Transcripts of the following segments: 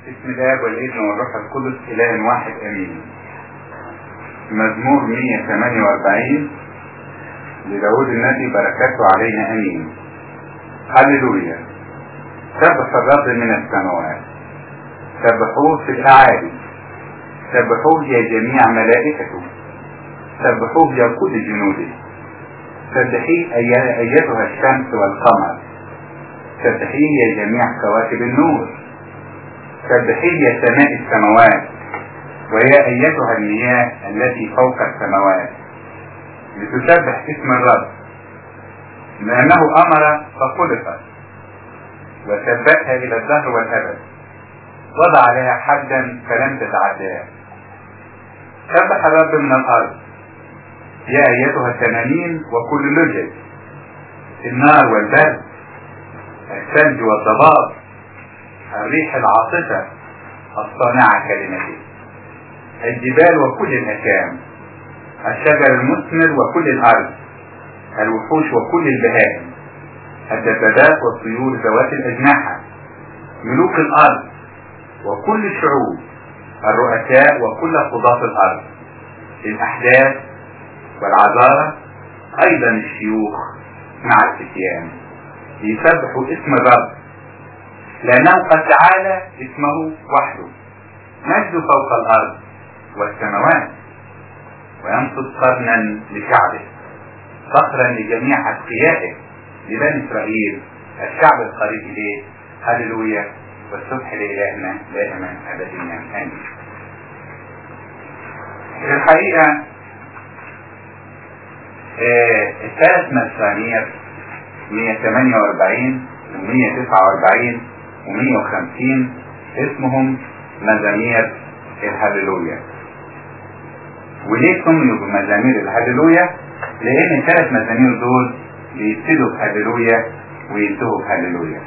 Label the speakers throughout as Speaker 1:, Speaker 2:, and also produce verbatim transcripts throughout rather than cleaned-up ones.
Speaker 1: بسم الله والابن والروح القدس إله واحد امين. مزمور مية وثمانية وأربعين لداود النبي بركاته علينا امين. هللويا. سبح الرب من السماوات، سبحوه في الاعالي، سبحوه يا جميع ملائكته، سبحوه يا كل جنوده، سبحيه ايتها الشمس والقمر، سبحيه يا جميع كواكب النور، سبحيه يا سماء السماوات، ويا ايتها المياه التي فوق السماوات، لتسبح اسم الرب، لانه امر فخلقت، وثبتها الى الدهر والابد، وضع عليها حدا فلم تتعداه. سبح الرب من الارض يا ايتها التنانين وكل لجج، النار والبرد، الثلج والضباب، الريح العاصفة الصانعة كلمته، الجبال وكل الأكام، الشجر المثمر وكل الأرض، الوحوش وكل البهائم، الدبابات والطيور ذوات الأجنحة، ملوك الأرض وكل الشعوب، الرؤساء وكل قضاة الأرض، الأحداث والعذارى، أيضا الشيوخ مع الفتيان، يسبحوا اسم الرب، لأنه قد تعالى اسمه وحده، مجد فوق الأرض والسماوات، وينصب قرنا لشعبه، فخرا لجميع أتقيائه، لبني إسرائيل الشعب القريب إليه. هللويا. والسبح لإلهنا دائما أبديا آمين. في الحقيقة آه الثلاث مزامير مية وثمانية وأربعين ومية وتسعة وأربعين ومية وخمسين اسمهم مزامير الهللويا. وليه سميوا بمزامير الهللويا؟ لأن الثلاث مزامير دول بيبتدوا بهللويا وينتهوا بهللويا.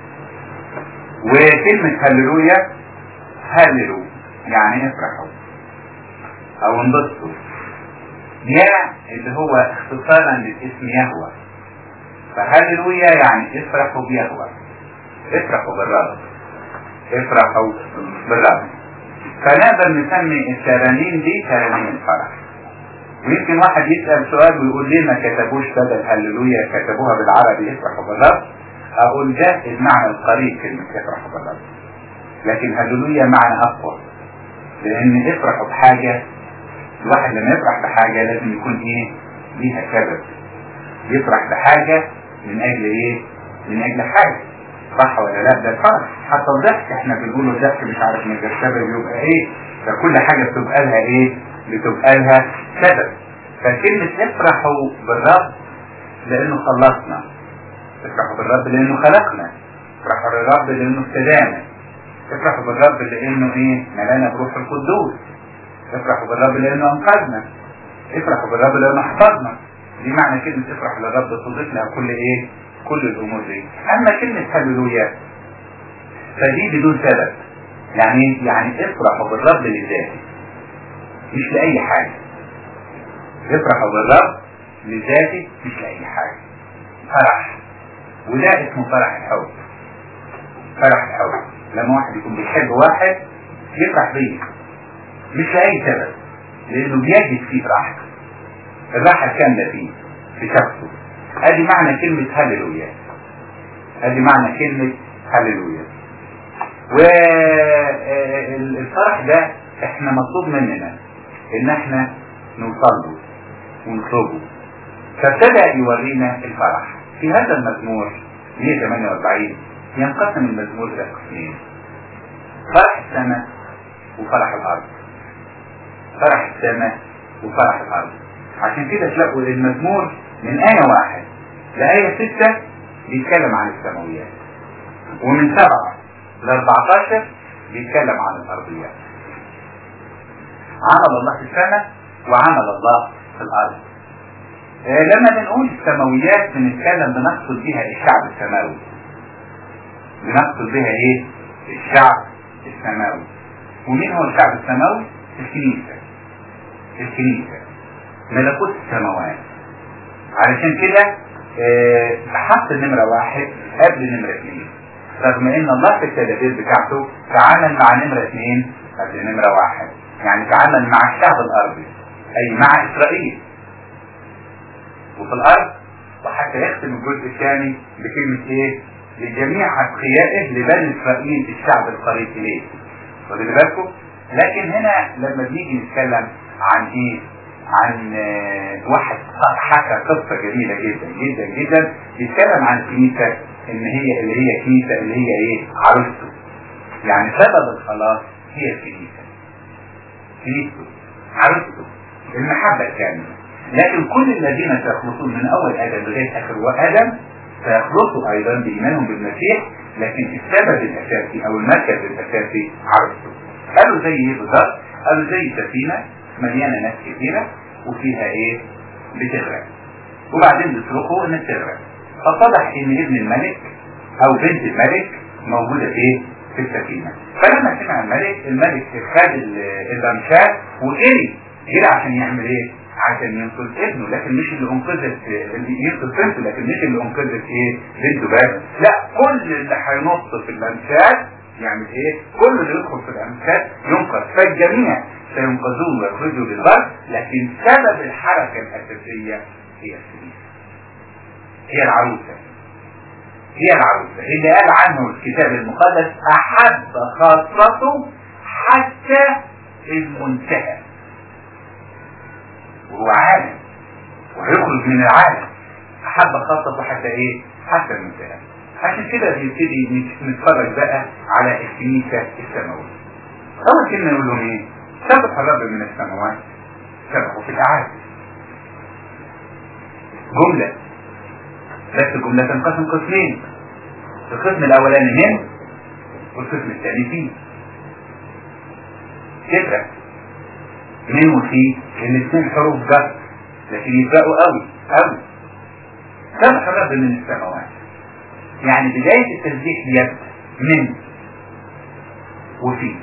Speaker 1: وكلمة هللويا هللوا يعني افرحوا أو انبسطوا. يا اللي هو اختصارا للاسم يهوه، فهللويا يعني افرحوا بيهوه، افرحوا بالرب، افرحوا بالرب. فنقدر نسمي الترانيم دي ترانيم الفرح. ويمكن واحد يسأل سؤال ويقول ليه ما كتبوش بدل هللويا كتبوها بالعربي افرحوا بالرب؟ اقول ده المعنى القريب كلمة افرحوا بالرب، لكن هللويا معنى اقوى، لان افرحوا بحاجة. الواحد لما يفرح بحاجة لازم يكون ايه ليها سبب. يفرح بحاجة من اجل ايه؟ من اجل حاجة، صح ولا لا؟ ده الفرح. حتى الضحك احنا بنقوله الضحك مش عارف من غير سبب يبقى ايه، فكل حاجة بتبقى لها ايه؟ بتبقى لها سبب. فكلمة افرحوا بالرب لانه خلصنا، افرحوا بالرب لانه خلقنا، افرحوا بالرب لانه ابتدانا، افرحوا بالرب لانه ايه؟ ملانا بروح القدوس، افرحوا بالرب لانه انقذنا، افرحوا بالرب لانه حفظنا. دي معنى كلمة افرح للرب تضيف لها كل ايه؟ كل الامور دي. اما كلمة هللويا فدي بدون سبب. يعني يعني افرحوا بالرب لذاته مش لأي حاجة. افرحوا بالرب لذاته مش لأي حاجة. فرح، وده اسمه فرح الحب. فرح الحب لما واحد يكون بيحب واحد يفرح بيه مش لأي سبب، لأنه بيجد فيه راحته، الراحة الكاملة فيه في شخصه. ادي معنى كلمة هللويا، ادي معنى كلمة هللويا. والفرح ده احنا مطلوب مننا ان احنا نوصله ونطلبه. فابتدأ يورينا الفرح في هذا المزمور مية وثمانية وأربعين. ينقسم المزمور الى قسمين: فرح السماء وفرح الارض. فرح السماء وفرح الارض. عشان كده تلاقوا المزمور من آية واحد لآية ستة بيتكلم عن السماويات، ومن سبعة لأربعتاشر بيتكلم عن الأرضيات. عمل الله في السماء وعمل الله في الأرض. آه لما بنقول السماويات بنتكلم بنقصد بها الشعب السماوي. بنقصد بها ايه؟ الشعب السماوي. ومين هو الشعب السماوي؟ الكنيسة. الكنيسة ملكوت السماوات. علشان كده اه حط نمرة واحد قبل نمرة اثنين. رغم ان الله في التدابير بتاعته تعامل مع نمرة اثنين قبل نمرة واحد، يعني تعامل مع الشعب الارضي اي مع اسرائيل وفي الارض، وحتى يختم الجزء الثاني بكلمة ايه؟ لجميع اتقيائه لبني اسرائيل الشعب القريب اليه. واخدين بالكم؟ لكن هنا لما بنيجي نتكلم عن ايه؟ عن اه واحد حكى قصة جميلة جدا جدا جدا، بيتكلم عن كنيسة ان هي اللي هي كنيسة اللي هي ايه؟ عروسته. يعني سبب الخلاص هي الكنيسة، كنيسته عروسته المحبة الكاملة. لكن كل الذين سيخلصون من اول ادم لغاية اخر ادم سيخلصوا ايضا بايمانهم بالمسيح، لكن السبب الاساسي او المركز الاساسي عروسته. قالوا زي ايه بالظبط؟ قالوا زي سفينة مليانة ناس كثيرة وفيها ايه؟ بتغرق، وبعدين بيصرخوا ان تغرق، فاتضح ان ابن الملك او بنت الملك موجودة ايه؟ في السفينة. فلما سمع الملك، الملك خد البمشات وجري جري عشان يعمل ايه؟ عشان ينقذ ابنه، لكن مش اللي انقذت اللي ينقذ بنته، لكن مش اللي انقذت ايه؟ بنته بس، لا، كل اللي هينط في البمشات يعمل ايه؟ كل اللي يدخل في الامثال ينقذ، فالجميع سينقذون ويخرجوا للبر، لكن سبب الحركة الاساسية هي الكنيسة، هي العروسة، هي العروسة اللي قال عنه الكتاب المقدس احب خاصته حتى المنتهى، وهو عالم وهيخرج من العالم، احب خاصته حتى ايه؟ حتى المنتهى. عشان كده بيبتدي نتفرج بقى على الكنيسة السماوية. اول كلمة يقول لهم ايه؟ سبق الرب من السماوات سبقوا في الاعالي. جملة، بس الجملة تنقسم قسمين، القسم الاولاني من والقسم الثاني فيه. كده من وفيه الاثنين حروف جر، لكن يبقوا قوي قوي. سبق الرب من السماوات، يعني بداية التسبيح يبدأ من وفيه.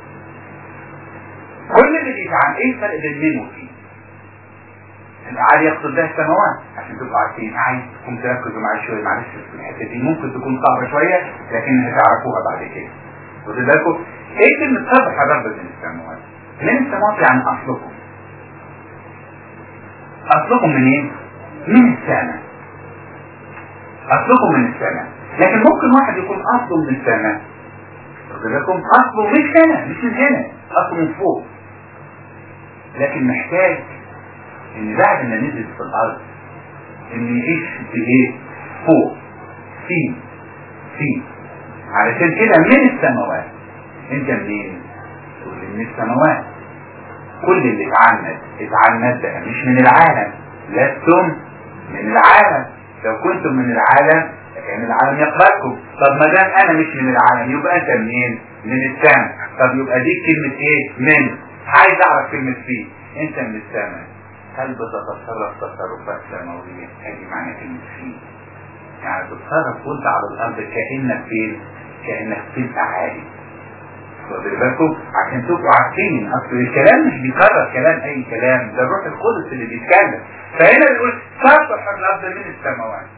Speaker 1: كل اللي بيتعامل ايه الفرق بين من وفيه؟ العالي يقصد بها السماوات، عشان تبقوا عارفين. عايز تكون تركزوا معايا شويه، معلش في الحته دي ممكن تكون صعبه شويه لكن هتعرفوها بعد كده. واخد بالكم؟ ايه كلمه سبح الرب من السماوات؟ من السماوات يعني اصلكم. اصلكم منين؟ من السماء. اصلكم من السماء، لكن ممكن واحد يكون اصله من السماء، واخد بالكم؟ اصله مش هنا، مش من هنا، اصله من فوق، لكن محتاج ان بعد ما نزل في الارض ان يعيش بايه؟ فوق، في في علشان كده من السماوات. انت منين؟ تقول من السماوات. كل اللي اتعمد اتعمد بقى مش من العالم، لستم من العالم. لو كنتم من العالم كان العالم يقبلكم. طب ما دام انا مش من العالم يبقى انت منين؟ من السماء. طب يبقى دي كلمة ايه؟ من. عايز اعرف كلمة فيه. انت من السماء، هل بتتصرف تصرفات سماوية؟ هذه معنى كلمة فيه، يعني تتصرف وانت على الارض كأنك فين؟ كأنك في الاعالي. واخد بالكم؟ عشان تبقوا عارفين اصل الكلام مش بيكرر كلام اي كلام، ده الروح القدس اللي بيتكلم. فهنا بيقول سبح الرب من السماوات.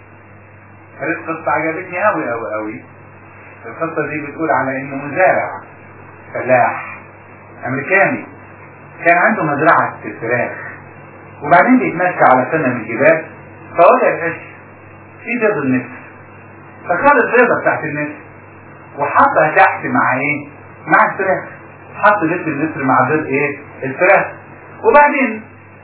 Speaker 1: هذه القصة عجبتني قوي قوي قوي. القصة دي بتقول على انه مزارع فلاح امريكاني كان عنده مزرعة فراخ، وبعدين بيتمشى على سنة من الجبال فوجد القش في بيض النسر، فخد البيضة بتاعت النسر وحطها تحت مع ايه؟ مع الفراخ. حط بيض النسر مع بيض ايه؟ الفراخ. وبعدين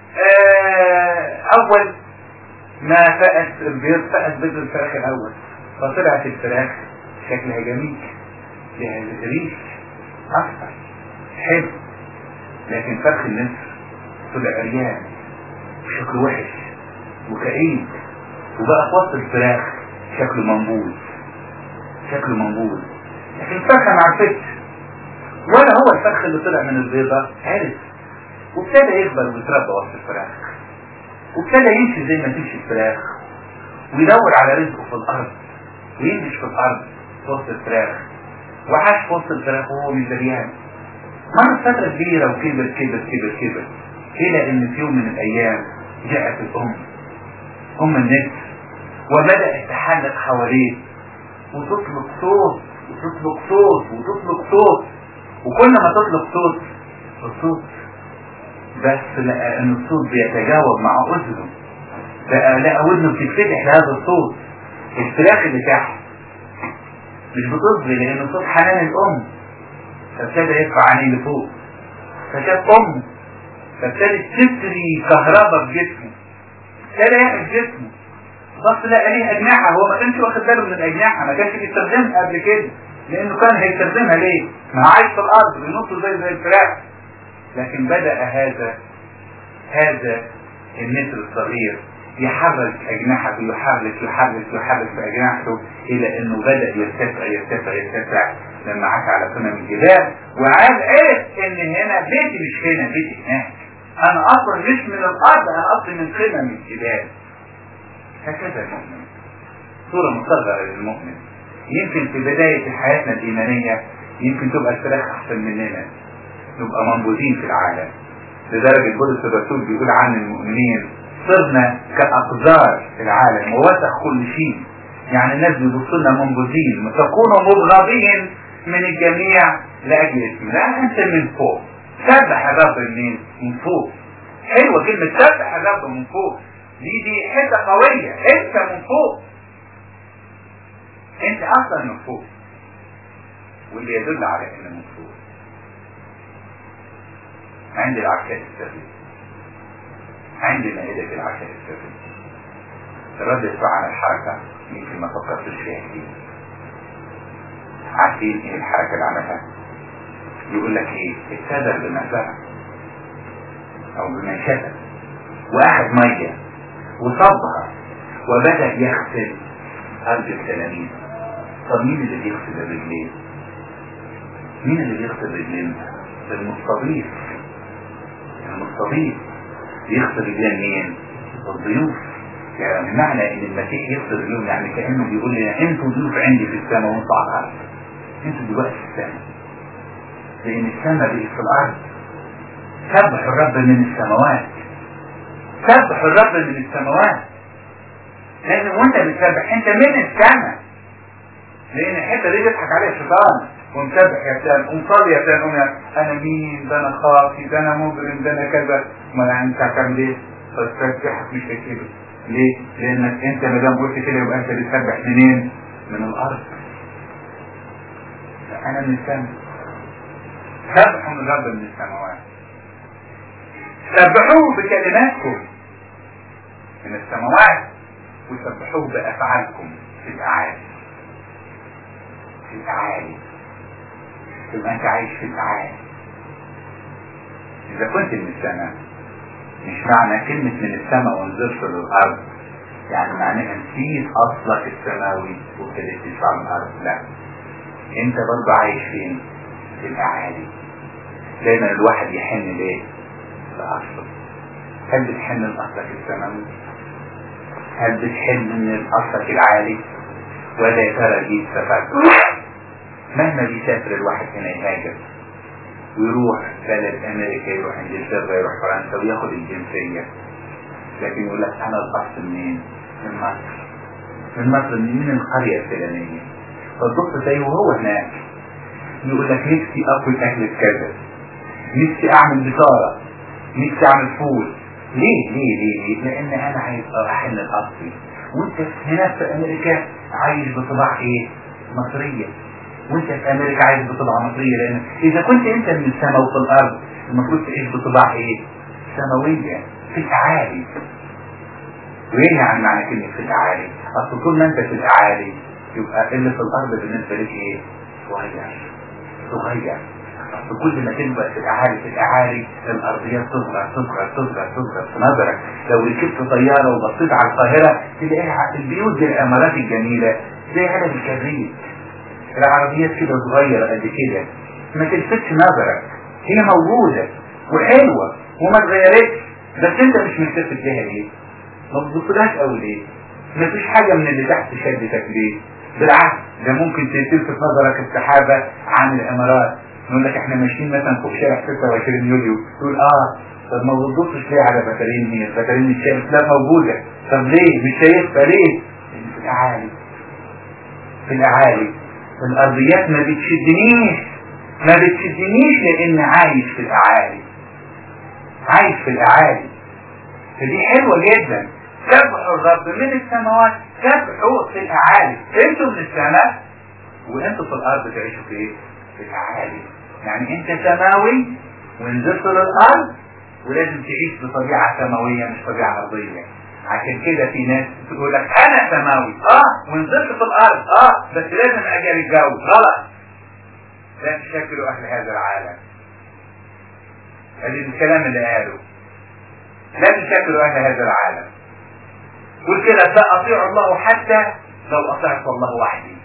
Speaker 1: آه اول ما فقت البيض فقت بيض الفراخ الاول، فطلعت الفراخ شكلها جميل، لها ريش اصفر حلو، لكن فرخ النسر طلع عريان وشكله وحش وكئيب، وبقى في وسط الفراخ شكله منبوذ، شكله منبوذ. لكن الفرخه ما عرفتش، ولا هو الفرخ اللي طلع من البيضه عرف، وابتدى يكبر ويتربى وسط الفراخ، وابتدى يمشي زي ما تمشي الفراخ، ويدور على رزقه في الارض، ويمشي في الارض في وسط الفراخ، وعاش في وسط الفراخ وهو مش دريان. مرة فترة كبيرة وكبر كبر كبر كبر إلى إن في يوم من الأيام جاءت الأم، أم النسر، وبدأت تحلق حواليه وتطلق صوت وتطلق صوت وتطلق صوت، وكل ما تطلق صوت الصوت بس لقى ان الصوت بيتجاوب مع اذنه، بقى لقى ودنه بتتفتح لهذا الصوت. الفراخ اللي تحت مش بتصغي لان صوت حنان الام، فابتدى يرفع عينيه لفوق، فشاف امه، فابتدت تسري كهرباء في جسمه، ابتدى يعمل جسمه، بص لقى ليه اجنحه. هو ما كانش واخد باله من الاجنحه، ما كانش بيستخدمها قبل كده، لانه كان هيستخدمها ليه؟ ما عايش في الارض بينط زي زي الفراخ. لكن بدأ هذا هذا النسر الصغير يحرك اجنحته، يحرك يحرك يحرك باجنحته الى انه بدأ يرتفع يرتفع يرتفع لما عاش على قمم الجبال، وعاد عرف ان هنا بيتي مش هنا، بيتي هناك، انا اصلا مش من الارض، انا اصلا من قمم الجبال. هكذا المؤمن، صورة مصغرة للمؤمن. يمكن في بداية حياتنا الإيمانية يمكن تبقى الفراخ أحسن مننا، نبقى منبوذين في العالم، لدرجة بولس الرسول بيقول عن المؤمنين صرنا كأقذار العالم ووسخ كل شيء. يعني الناس بيبصوا لنا منبوذين، تكونوا مبغضين من الجميع لأجل اسمي. لا، أنت من فوق، سبح الرب منين؟ من فوق. حلوة كلمة سبح الرب من فوق، دي دي حتة قوية. انت من فوق، انت اصلا من فوق، واللي يدل على انه من فوق عند العشاء السري، عند مائدة العشاء السري. الرد يدفع عن الحركة يمكن ما فكرتش فيها كتير. عارفين ايه الحركة اللي عملها؟ يقول لك ايه؟ اتسدر بمزرعة او بمنشدة واخد مية وصبها وبدأ يغسل قلب التلاميذ. طب مين اللي بيغسل الرجلين؟ مين اللي بيغسل الرجلين؟ المستضيف. المستضيف يغسل رجلين مين؟ الضيوف. يعني معنى ان المسيح يغسل رجلين يعني كأنه بيقول لنا انتوا ضيوف عندي في السماء وانتوا على الارض، انتوا دلوقتي في السماء، لان السماء بقت في الارض. سبحوا الرب من السماوات، سبحوا الرب من السماوات. لازم وانت بتسبح انت من السماء، لان الحته دي بيضحك عليها الشيطان. ومسبح يا فلان، ومصلي يا فلان، قوم انا مين؟ ده انا خاطي، ده انا مجرم، ده انا كذا. ما انت هتعمل ايه؟ تسبحك مش كده. ليه؟ لانك انت ما دام قلت كده يبقى انت بتسبح منين؟ من الارض. انا من السماء. سبحوا من الرب من السماوات، سبحوه بكلماتكم من السماوات، وسبحوه بأفعالكم في الأعالي. في الأعالي تبقى أنت عايش في الأعالي. إذا كنت من السماء، مش معنى كلمة من السماء ونزلت للأرض يعني معناها نسيت أصلك السماوي وابتديت تدفع من الأرض. لا، أنت برضه عايش فين؟ في الأعالي. دايما الواحد يحن ليه؟ لأصله. هل بتحن لأصلك السماوي؟ هل بتحن من أصلك العالي؟ ولا يا ترى دي سفر؟ مهما بيسافر الواحد هنا يهاجر ويروح بلد أمريكا، يروح انجلترا، يروح فرنسا وياخد الجنسية، لكن يقول لك أنا الأصل منين؟ من مصر. من مصر، من القرية الفلانية. فتبص زيه وهو هناك يقول لك نفسي أكل أكلة كذا، نفسي أعمل بصارة، نفسي أعمل فول. ليه ليه ليه؟ لأن أنا عايز أحن الأصلي. وأنت هنا في أمريكا عايش بطباع إيه؟ مصرية. وأنت في أمريكا عايش بطباع مصرية، لأن إذا كنت أنت من السماء وفي الأرض المفروض تعيش بطباع إيه؟ سماوية في الأعالي. وإيه يعني معنى كلمة في الأعالي؟ أصل طول ما أنت في الأعالي يبقى اللي في الأرض بالنسبة لك إيه؟ صغير صغير. أصل كل ما تنبأ في الأعالي في الأعالي الأرضيات تصغر تصغر تصغر تصغر في نظرك. لو ركبت طيارة وبصيت على القاهرة تلاقيها البيوت دي الأمارات الجميلة زي علب الكبريت، العربيات كده صغيرة قد كده ما تلفتش نظرك، هي موجودة وحلوة وما اتغيرتش، بس انت مش ملتفت ليها ليه؟ ما تبصلهاش قوي ليه؟ ما فيش حاجة من اللي تحت شدتك ليه؟ بالعكس ده ممكن تلفت نظرك السحابة عن الامارات. نقول لك احنا ماشيين مثلا فوق شارع ستة وعشرين يوليو، تقول اه طب ما بتبصش ليه على باترين؟ هي الباترين مش شايف؟ لا موجودة. طب ليه مش شايفها ليه؟ في الاعالي. في الاعالي. الارضيات ما بتشدنيش ما بتشدنيش لان عايش في الاعالي، عايش في الاعالي. فدي حلوة جدا. سبحوا الرب من السماوات، سبحوا في الاعالي. انتوا من السماء وانتوا في الارض تعيشوا في ايه؟ في الاعالي. يعني انت سماوي ونزلت للارض ولازم تعيش بطبيعة سماوية مش طبيعة ارضية. عشان كده في ناس تقول لك انا سماوي اه ونزلت في الارض اه بس لازم اجي الجو. غلط. لا تشكلوا اهل هذا العالم. هذا الكلام اللي قاله. لا تشكلوا اهل هذا العالم. قول كده لا اطيع الله حتى لو اطعت الله وحدي.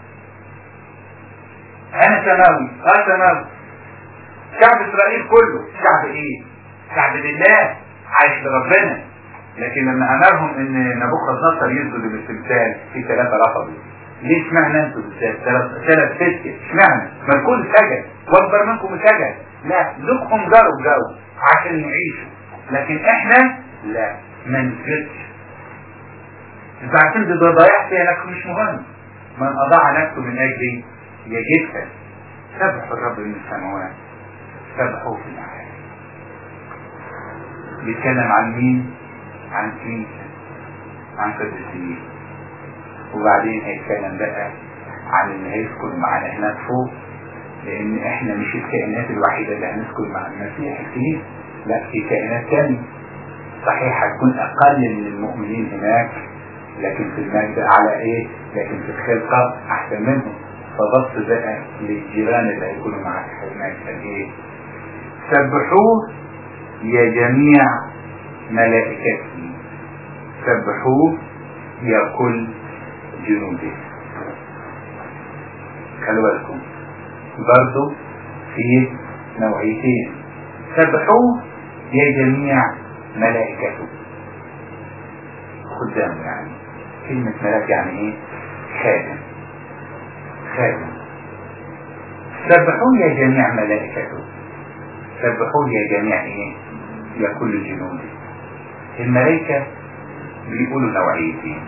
Speaker 1: انا سماوي اه سماوي. شعب اسرائيل كله شعب ايه؟ شعب لله عايش لربنا. لكن لما امرهم ان نبوخذ نصر يسجد للتمثال في ثلاثة رفضوا. ليه اشمعنى انتوا بالذات ثلاث ستة؟ اشمعنى؟ ما الكل سجد واكبر منكم سجد. لا لكم جروا جو عشان يعيشوا، لكن احنا لا ما نسجدش. انتوا عارفين دي ضياع فيها لكم مش مهم. من اضاع نفسه من اجلي يجدها. سبحوا الرب من السماوات، سبحوا في العالم. بيتكلم عن مين؟ عن كنيسة، عن قديسين. وبعدين هيتكلم بقى عن اللي هيسكن معنا هناك فوق، لان احنا مش الكائنات الوحيدة اللي هنسكن مع المسيح الكنيسة. لا في كائنات تانية صحيح هتكون اقل من المؤمنين هناك، لكن في المجد اعلى ايه؟ لكن في الخلقة احسن منهم. فبص بقى للجيران اللي هيكونوا معاك هناك ايه؟ سبحوه يا جميع ملائكته، سبحوه يا كل جنوده. خلوا بالكم برضو في نوعيتين. سبحوه يا جميع ملائكته، خدام. يعني كلمة ملاك يعني ايه؟ خادم. خادم. سبحوه يا جميع ملائكته، سبحوه يا جميع ايه؟ يا كل جنوده. الملائكة بيقولوا نوعيتين.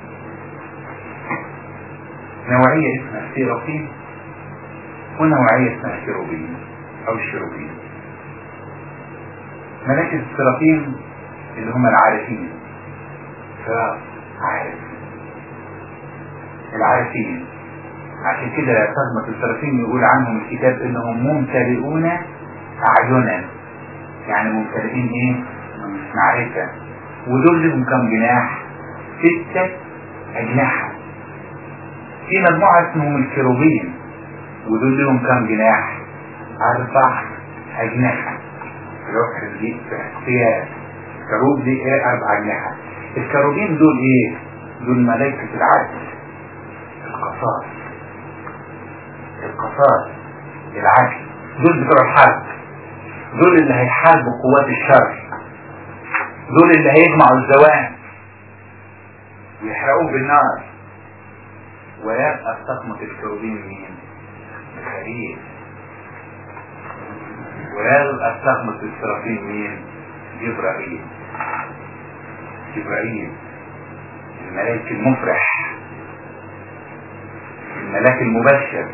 Speaker 1: نوعية اسمها سيرافين ونوعية اسمها كيروبين او الشروبين. ملائكة السيرافين اللي هم العارفين، فعارف العارفين. عشان كده صدمة السيرافين يقول عنهم الكتاب انهم ممتلئون اعينا. يعني ممتلئين ايه؟ معرفة. ودول لهم كم جناح؟ ستة اجنحة. في مجموعة اسمهم الكيروبين ودول لهم كم جناح؟ اربع اجنحة. روح دي اختيار كروب دي ايه؟ اربع اجنحة. الكروبين دول ايه؟ دول ملائكة العدل، القصاص، القصاص العدل. دول بتوع الحرب، دول اللي هيحاربوا قوات الشر، دول اللي هيجمعوا الزوان ويحرقوه بالنار. ويبقى استقمة الكروبين مين؟ الخليل. ويبقى استقمة السرافين مين؟ جبرائيل. جبرائيل الملاك المفرح، الملاك المبشر،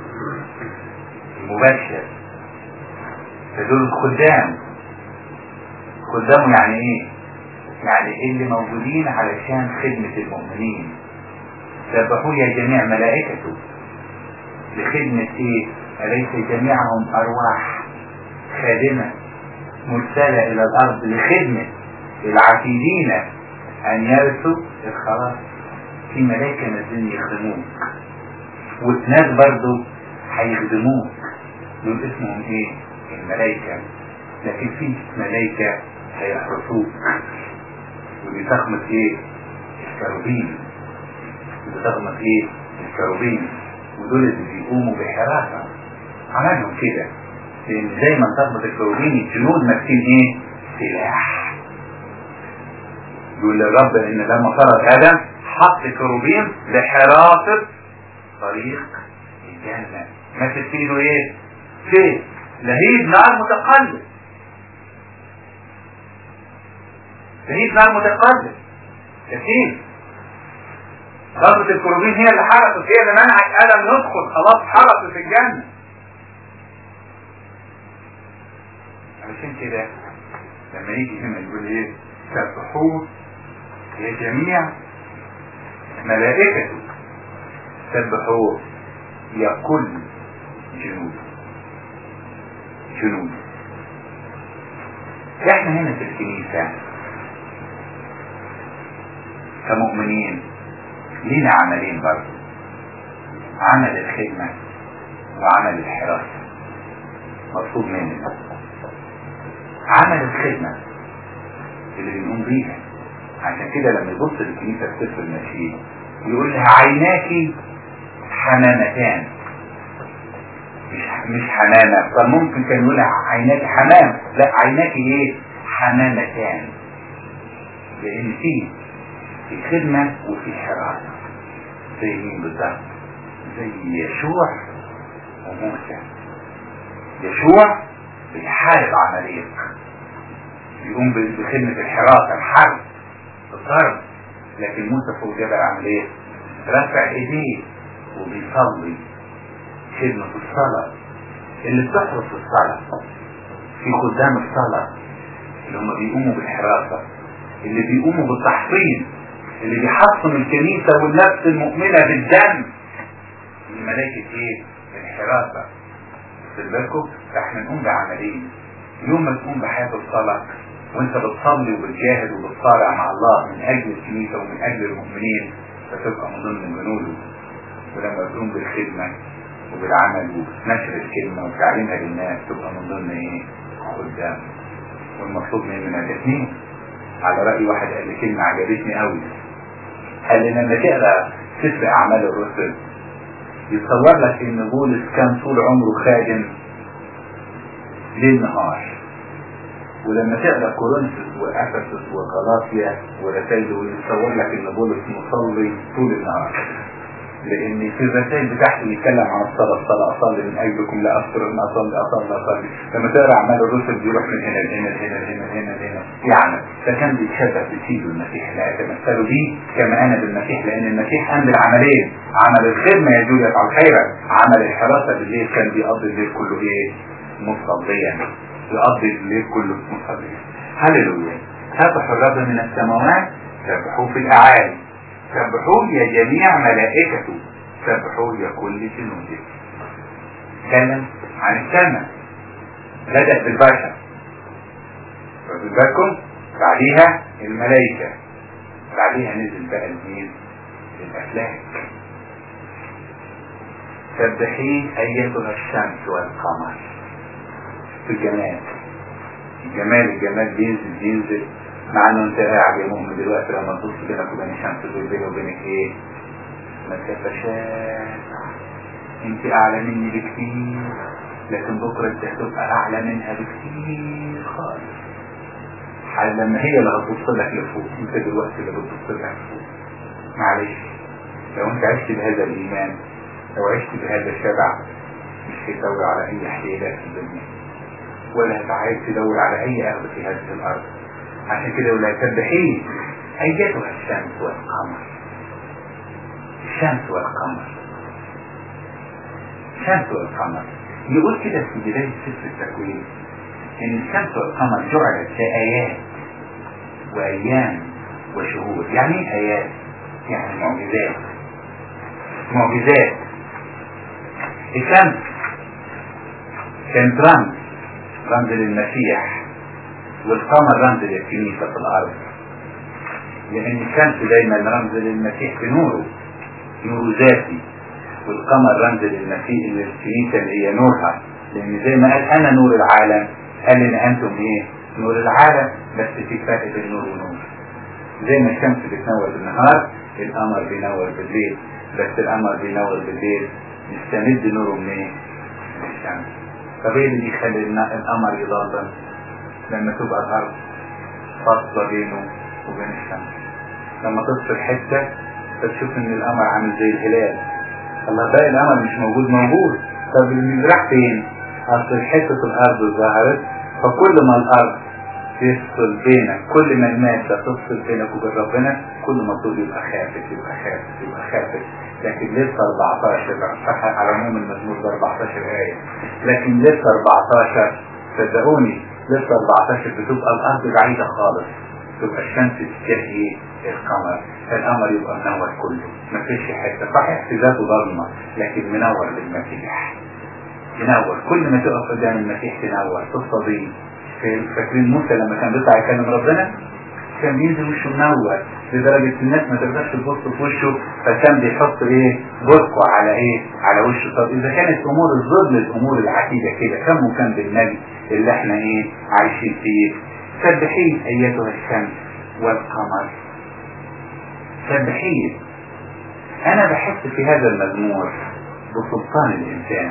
Speaker 1: المبشر. فدول الخدام. خدامه يعني ايه؟ يعني اللي موجودين علشان خدمة المؤمنين. سبحوا يا جميع ملائكته لخدمة ايه؟ أليس جميعهم أرواح خادمة مرسلة إلى الأرض لخدمة العتيدين أن يرثوا الخلاص. في ملائكة نازلين يخدموك، وناس برضو هيخدموك. دول اسمهم ايه؟ الملائكة. لكن في ملائكة هيحرسوك، ودي تخمة ايه؟ الكروبين. ودي تخمة ايه؟ الكروبين. ودول اللي بيقوموا بحراسة. عملهم كده لان زي ما تخمة الكروبين الجنود ماسكين ايه؟ سلاح. يقول للرب ان لما فرض ادم حط كروبين لحراسة طريق الجنة. ماسك في ايده ايه؟ سيف لهيب نار متقلب. لهيب نار متقلب كثير. ضربة الكروبين هي اللي حرقت، هي اللي منعت ادم ندخل، خلاص حرقت في الجنة. علشان كده لما يجي هنا يقول ايه؟ سبحوه يا جميع ملائكته، سبحوه يا كل جنود جنود. احنا هنا في الكنيسة كمؤمنين لينا عملين برضه، عمل الخدمة وعمل الحراسة مطلوب مننا. عمل الخدمة اللي بنقوم بيها، عشان كده لما يبص الكنيسة في سفر النشيد يقول لها عيناكي حمامتان، مش مش حمامة. طب ممكن كان يقول لها عيناكي حمام، لا عيناكي ايه؟ حمامتان. لان في في خدمة وفي حراسة. زي مين بالظبط؟ زي يشوع وموسى. يشوع بيحارب عمليق، بيقوم بخدمة الحراسة، الحرب، الضرب. لكن موسى فوق جبل عمل ايه؟ رفع ايديه وبيصلي. خدمة الصلاة اللي بتحرص في الصلاة، في خدام الصلاة اللي هم بيقوموا بالحراسة، اللي بيقوموا بالتحصين، اللي بيحصن الكنيسة والنفس المؤمنة بالدم. الملائكة ايه؟ الحراسة. خد بالكم احنا نقوم بعملين. يوم ما تقوم بحياة الصلاة وانت بتصلي وبتجاهد وبتصارع مع الله من اجل الكنيسة ومن اجل المؤمنين، فتبقى من ضمن جنوده. ولما تقوم بالخدمة وبالعمل ونشر الكلمة وتعليمها للناس، تبقى من ضمن ايه؟ خدام. والمطلوب مننا الاثنين. على رأي واحد قال لي كلمة عجبتني قوي، قال لنا لما تقرا سفر اعمال الرسل يتصور لك ان بولس كان طول عمره خادم ليل نهار، ولما تقرا كورنثوس وافسس وغلاطيا ورسائله يتصور لك ان بولس مصلي طول النهار. لان في الرسائل بتاعته يتكلم عن الصلاه، الصلاه اصلي من اجلكم، لا اذكر ان اصلي اصلي اصلي. لما تقرا اعمال الرسل بيروح من هنا لهنا لهنا لهنا لهنا لهنا يعني. فكان بيتشبه بسيده المسيح، لا يتمثلوا به كما انا بالمسيح، لان المسيح قام بالعملين، عمل الخدمه يجوز يفعل خيرا، عمل الحراسه بالليل كان بيقضي الليل كله ايه؟ مصليا. يقضي الليل كله مصليا. هللويا. سبحوا الرب من السماوات، سبحوه في الاعالي، سبحوه يا جميع ملائكته، سبحوه يا كل جنوده. تكلم عن السماء، بدأ بالبشر، واخد بالكم؟ بعديها الملائكة، بعديها نزل بقى الميل للأفلاك. سبحين أيتها الشمس والقمر. في الجمال، الجمال الجمال بينزل بينزل مع انه انت قاعد يا مؤمن دلوقتي لما تبص بينك وبين الشمس دول بيني وبينك ايه؟ مسافة شاسعة. انت اعلى مني بكتير، لكن بكرة انت هتبقى اعلى منها بكتير خالص. حال لما هي اللي هتبص لك لفوق، انت دلوقتي اللي بتبص لك لفوق. معلش لو انت عشت بهذا الايمان، لو عشت بهذا الشبع، مش هتدور على اي حيلة في الدنيا، ولا هتعايز تدور على اي اخذ في هذه الارض. عشان كده ولا تسبحين ايتها الشمس والقمر. الشمس والقمر، الشمس والقمر. يقول كده في بداية سفر التكوين ان الشمس والقمر جعلت كآيات وايام وشهور. يعني ايه ايات؟ يعني معجزات. معجزات. الشمس كانت رمز رمز للمسيح، والقمر رمز للكنيسة في الأرض، لأن الشمس دايما رمز للمسيح في نوره، نور ذاتي، والقمر رمز للمسيح للكنيسة اللي هي نورها. لأن زي ما قال أنا نور العالم، قال إن أنتم إيه؟ نور العالم. بس في فرق بين نور ونور. زي ما الشمس بتنور بالنهار، القمر بينور بالليل. بس القمر بينور بالليل يستمد نوره من إيه؟ من الشمس. طب إيه اللي بيخلي القمر يضلم؟ لما تبقى الأرض فاصلة بينه وبين الشمس. لما تفصل حتة فتشوف ان القمر عامل زي الهلال. الله باقي القمر مش موجود موجود. طب اللي راح فين؟ اصل حتة الأرض ظهرت، فكل ما الأرض يفصل بينك، كل ما المادة تفصل بينك وبين ربنا كل ما تقول يبقى خافت يبقى خافت يبقى خافت. لكن لسه أربعتاشر على عموم المزمور ده أربعتاشر آية، لكن لسه أربعتاشر صدقوني لسه أربعتاشر بتبقى الأرض بعيدة خالص، تبقى الشمس تشتهي القمر، القمر يبقى منور كله مفيش حتة، صحيح في ذاته ضلمة لكن منور بالمسيح، منور كل ما تقف قدام المسيح تنور تستضيف. فاكرين موسى لما كان بيطلع يكلم ربنا كان بينزل وشه منور لدرجة الناس ما تقدرش تبص في وشه، فكان بيحط ايه برقع على ايه على وشه. طب اذا كانت امور الظلم الامور العتيدة كده كم وكم بالنبي اللي احنا ايه عايشين فيه. سبحين ايتها الشمس والقمر، سبحين. انا بحس في هذا المزمور بسلطان الانسان،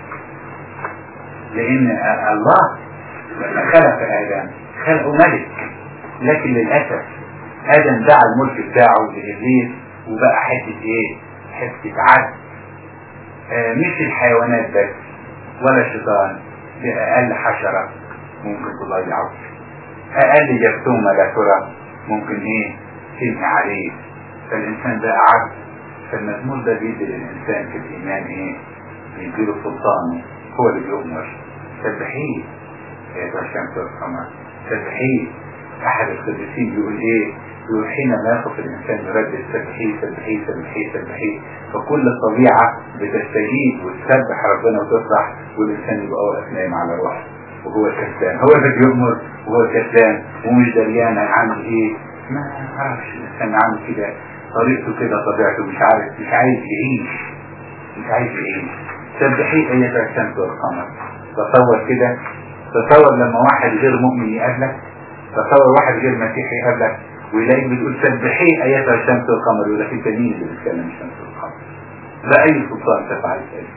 Speaker 1: لان الله لما خلق ادم خلقه ملك، لكن للاسف ادم دعا الملك بتاعه لابليس وبقى حته ايه حته عدل. آه مش الحيوانات بس ولا الشيطان، باقل حشره ممكن تضيعه، اقل جرثومه لا ترى ممكن ايه تبني عليه. فالانسان ده عبد، فالمزمور ده بيدي للانسان في الايمان ايه بيديله سلطانه، هو اللي بيؤمر. سبحيه ايتها الشمس والقمر، سبحيه. احد القديسين بيقول ايه يقول حينما يقف الانسان يردد سبحيه سبحيه سبحيه سبحيه، فكل الطبيعه بتستجيب وتسبح ربنا وتفرح، والانسان يبقى واقف نايم على روحه وهو كسلان، هو اللي بيؤمر وهو كسلان ومش دريان عامل ايه، ما اعرفش الانسان عامل كده طريقته كده طبيعته، مش عارف مش عايز يعيش مش عايز يعيش. سبحيه ايتها الشمس والقمر. تصور كده، تصور لما واحد غير مؤمن يقابلك، تصور واحد غير مسيحي يقابلك ويلاقيك بتقول سبحيه ايتها الشمس والقمر، يقول لك انت مين اللي بيتكلم الشمس والقمر؟ ده اي سلطان تفعل كده؟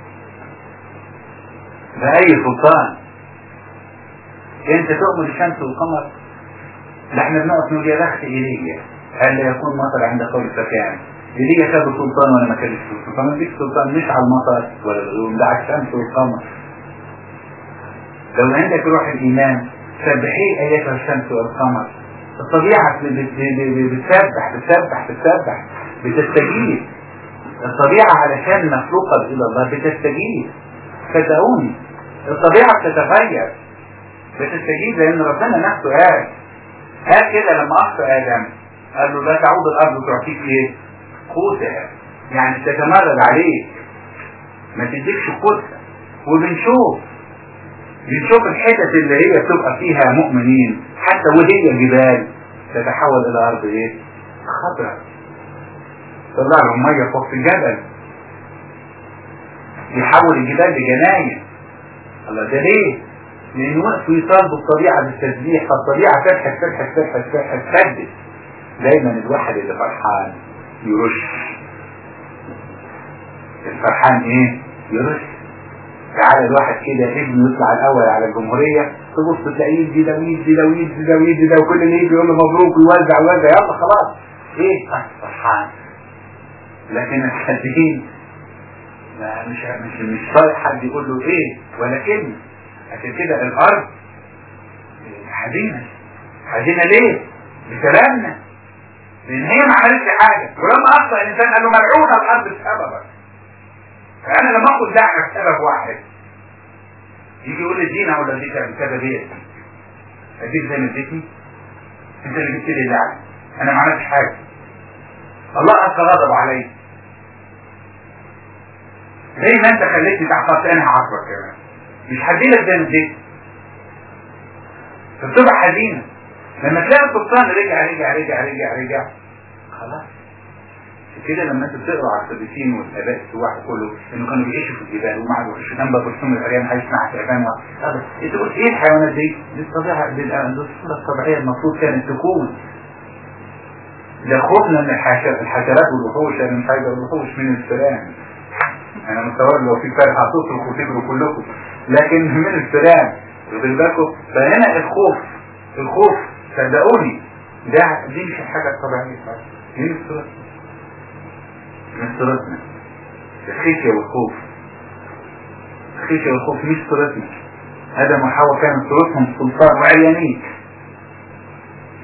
Speaker 1: ده اي سلطان؟ انت تؤمن الشمس والقمر؟ ده احنا بنقف نقول يا بخت ايليا هل لا يكون مطر عند قول السكان. ايليا خد سلطان وانا ما كانش سلطان، ما فيش سلطان مش على المطر ولا الغيوم، ده على الشمس والقمر. لو عندك روح الايمان سبحيه ايتها الشمس والقمر. الطبيعة بتسبح بتسبح بتسبح بتستجيب. الطبيعة علشان مخلوقة الى الله بتستجيب، صدقوني الطبيعة بتتغير بتستجيب، لان ربنا نفسه قال قال كده لما اخطأ ادم قال له لا تعود الارض تعطيك ايه قوتها، يعني تتمرد عليك ما تديكش قوتها. وبنشوف بنشوف الحتت اللي هي بتبقى فيها مؤمنين حتى وهي جبال تتحول الى ارض ايه خضراء، طلع لهم ميه فوق الجبل يحول الجبال لجناين. الله ده ليه؟ لان وقفوا يطالبوا الطبيعه بالتسبيح، فالطبيعه تضحك تضحك تضحك تضحك تسدد. دايما الواحد اللي فرحان يرش، الفرحان ايه يرش. تعالى الواحد كده ابنه يطلع الاول على الجمهوريه تبص تلاقيه يدي ده ويدي ده ويدي ده ويدي ده وكل اللي يجي يقول له مبروك ويوزع ويوزع يلا خلاص ايه اه فرحان. لكن الحدين مش مش مش طايق حد يقول له ايه ولا كلمه. عشان كده الارض حزينه حزينه ليه؟ بكلامنا، لان هي ما عملتش حاجه. ولما اخطا الانسان قال له ملعونه الارض بسببك. فانا لما اخد دعوه بسبب واحد يجي يقول لي ادينا ولا اديك بسبب ايه؟ اديك زي ما اديتني؟ انت اللي جبت لي اللعنه، انا ما عملتش حاجه. الله اصلا غضب علي، زي ما انت خليتني تعصبت انا هعاقبك كمان، مش هديلك زي ما اديتني. فبتبقى حزينه لما تلاقي السلطان رجع رجع رجع رجع رجع خلاص. كده لما انت بتقرا على القديسين والاباء السواح كله انه كانوا بيعيشوا في الجبال وما بيعيشوا جنب برسوم العريان عايش مع تعبان. انت قلت ايه الحيوانات دي؟ دي الطبيعه، دي الصوره الطبيعيه المفروض كانت تكون. ده خوفنا من الحشرات والوحوش، انا مش عايز الوحوش من الفئران، انا متصور لو في فرق هتصرخ وتجروا كلكم، لكن من الفئران واخد بالكم. فهنا الخوف الخوف صدقوني ده دي مش الحاجه الطبيعيه، دي مش صورتنا من صورتنا. الخشيه والخوف الخشيه والخوف مش صورتنا. ادم وحواء كانت صورتهم سلطان وعريانين،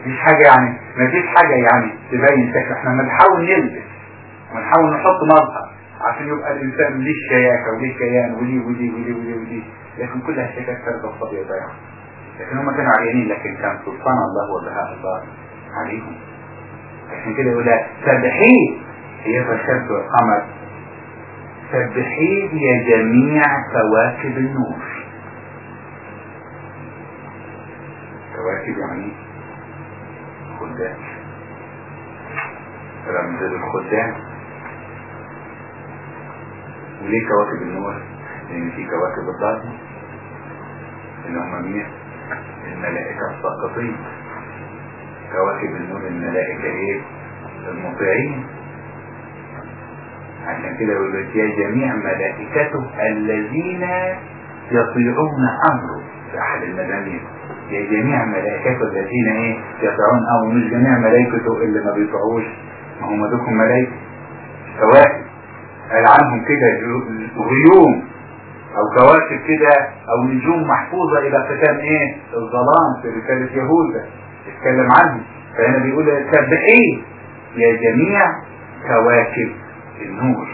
Speaker 1: مفيش حاجة يعني مفيش حاجة يعني تبين شكل. احنا بنحاول نلبس ونحاول نحط مظهر عشان يبقى الانسان ليه شياكة وليه كيان وليه وليه وليه وليه وليه، لكن كلها شياكات كارثة وصبية ضيعة. لكن هم كانوا عيانين، لكن كان سلطان الله وبهاء الله عليهم. عشان كده يقول لها سبحيه ايها الشمس والقمر، سبحيه يا جميع كواكب النور. كواكب يعني خدام، رمز الخدام. وليه كواكب النور؟ لان في كواكب الظلمة اللي هم مين؟ الملائكة الساقطين. كواكب النور الملائكة ايه؟ المطيعين. عشان كده يقول لك يا جميع ملائكته الذين يطيعون امره في احد المزامير. يا جميع ملائكته الذين ايه؟ يطيعون امره، مش جميع ملائكته اللي ما بيطيعوش، ما هم دوكم ملائكة كواكب قال عنهم كده غيوم او كواكب كده او نجوم محفوظة الى ختام ايه؟ الظلام في رسالة يهوذا يتكلم عنهم. فهنا بيقول سبحيه يا جميع كواكب النور.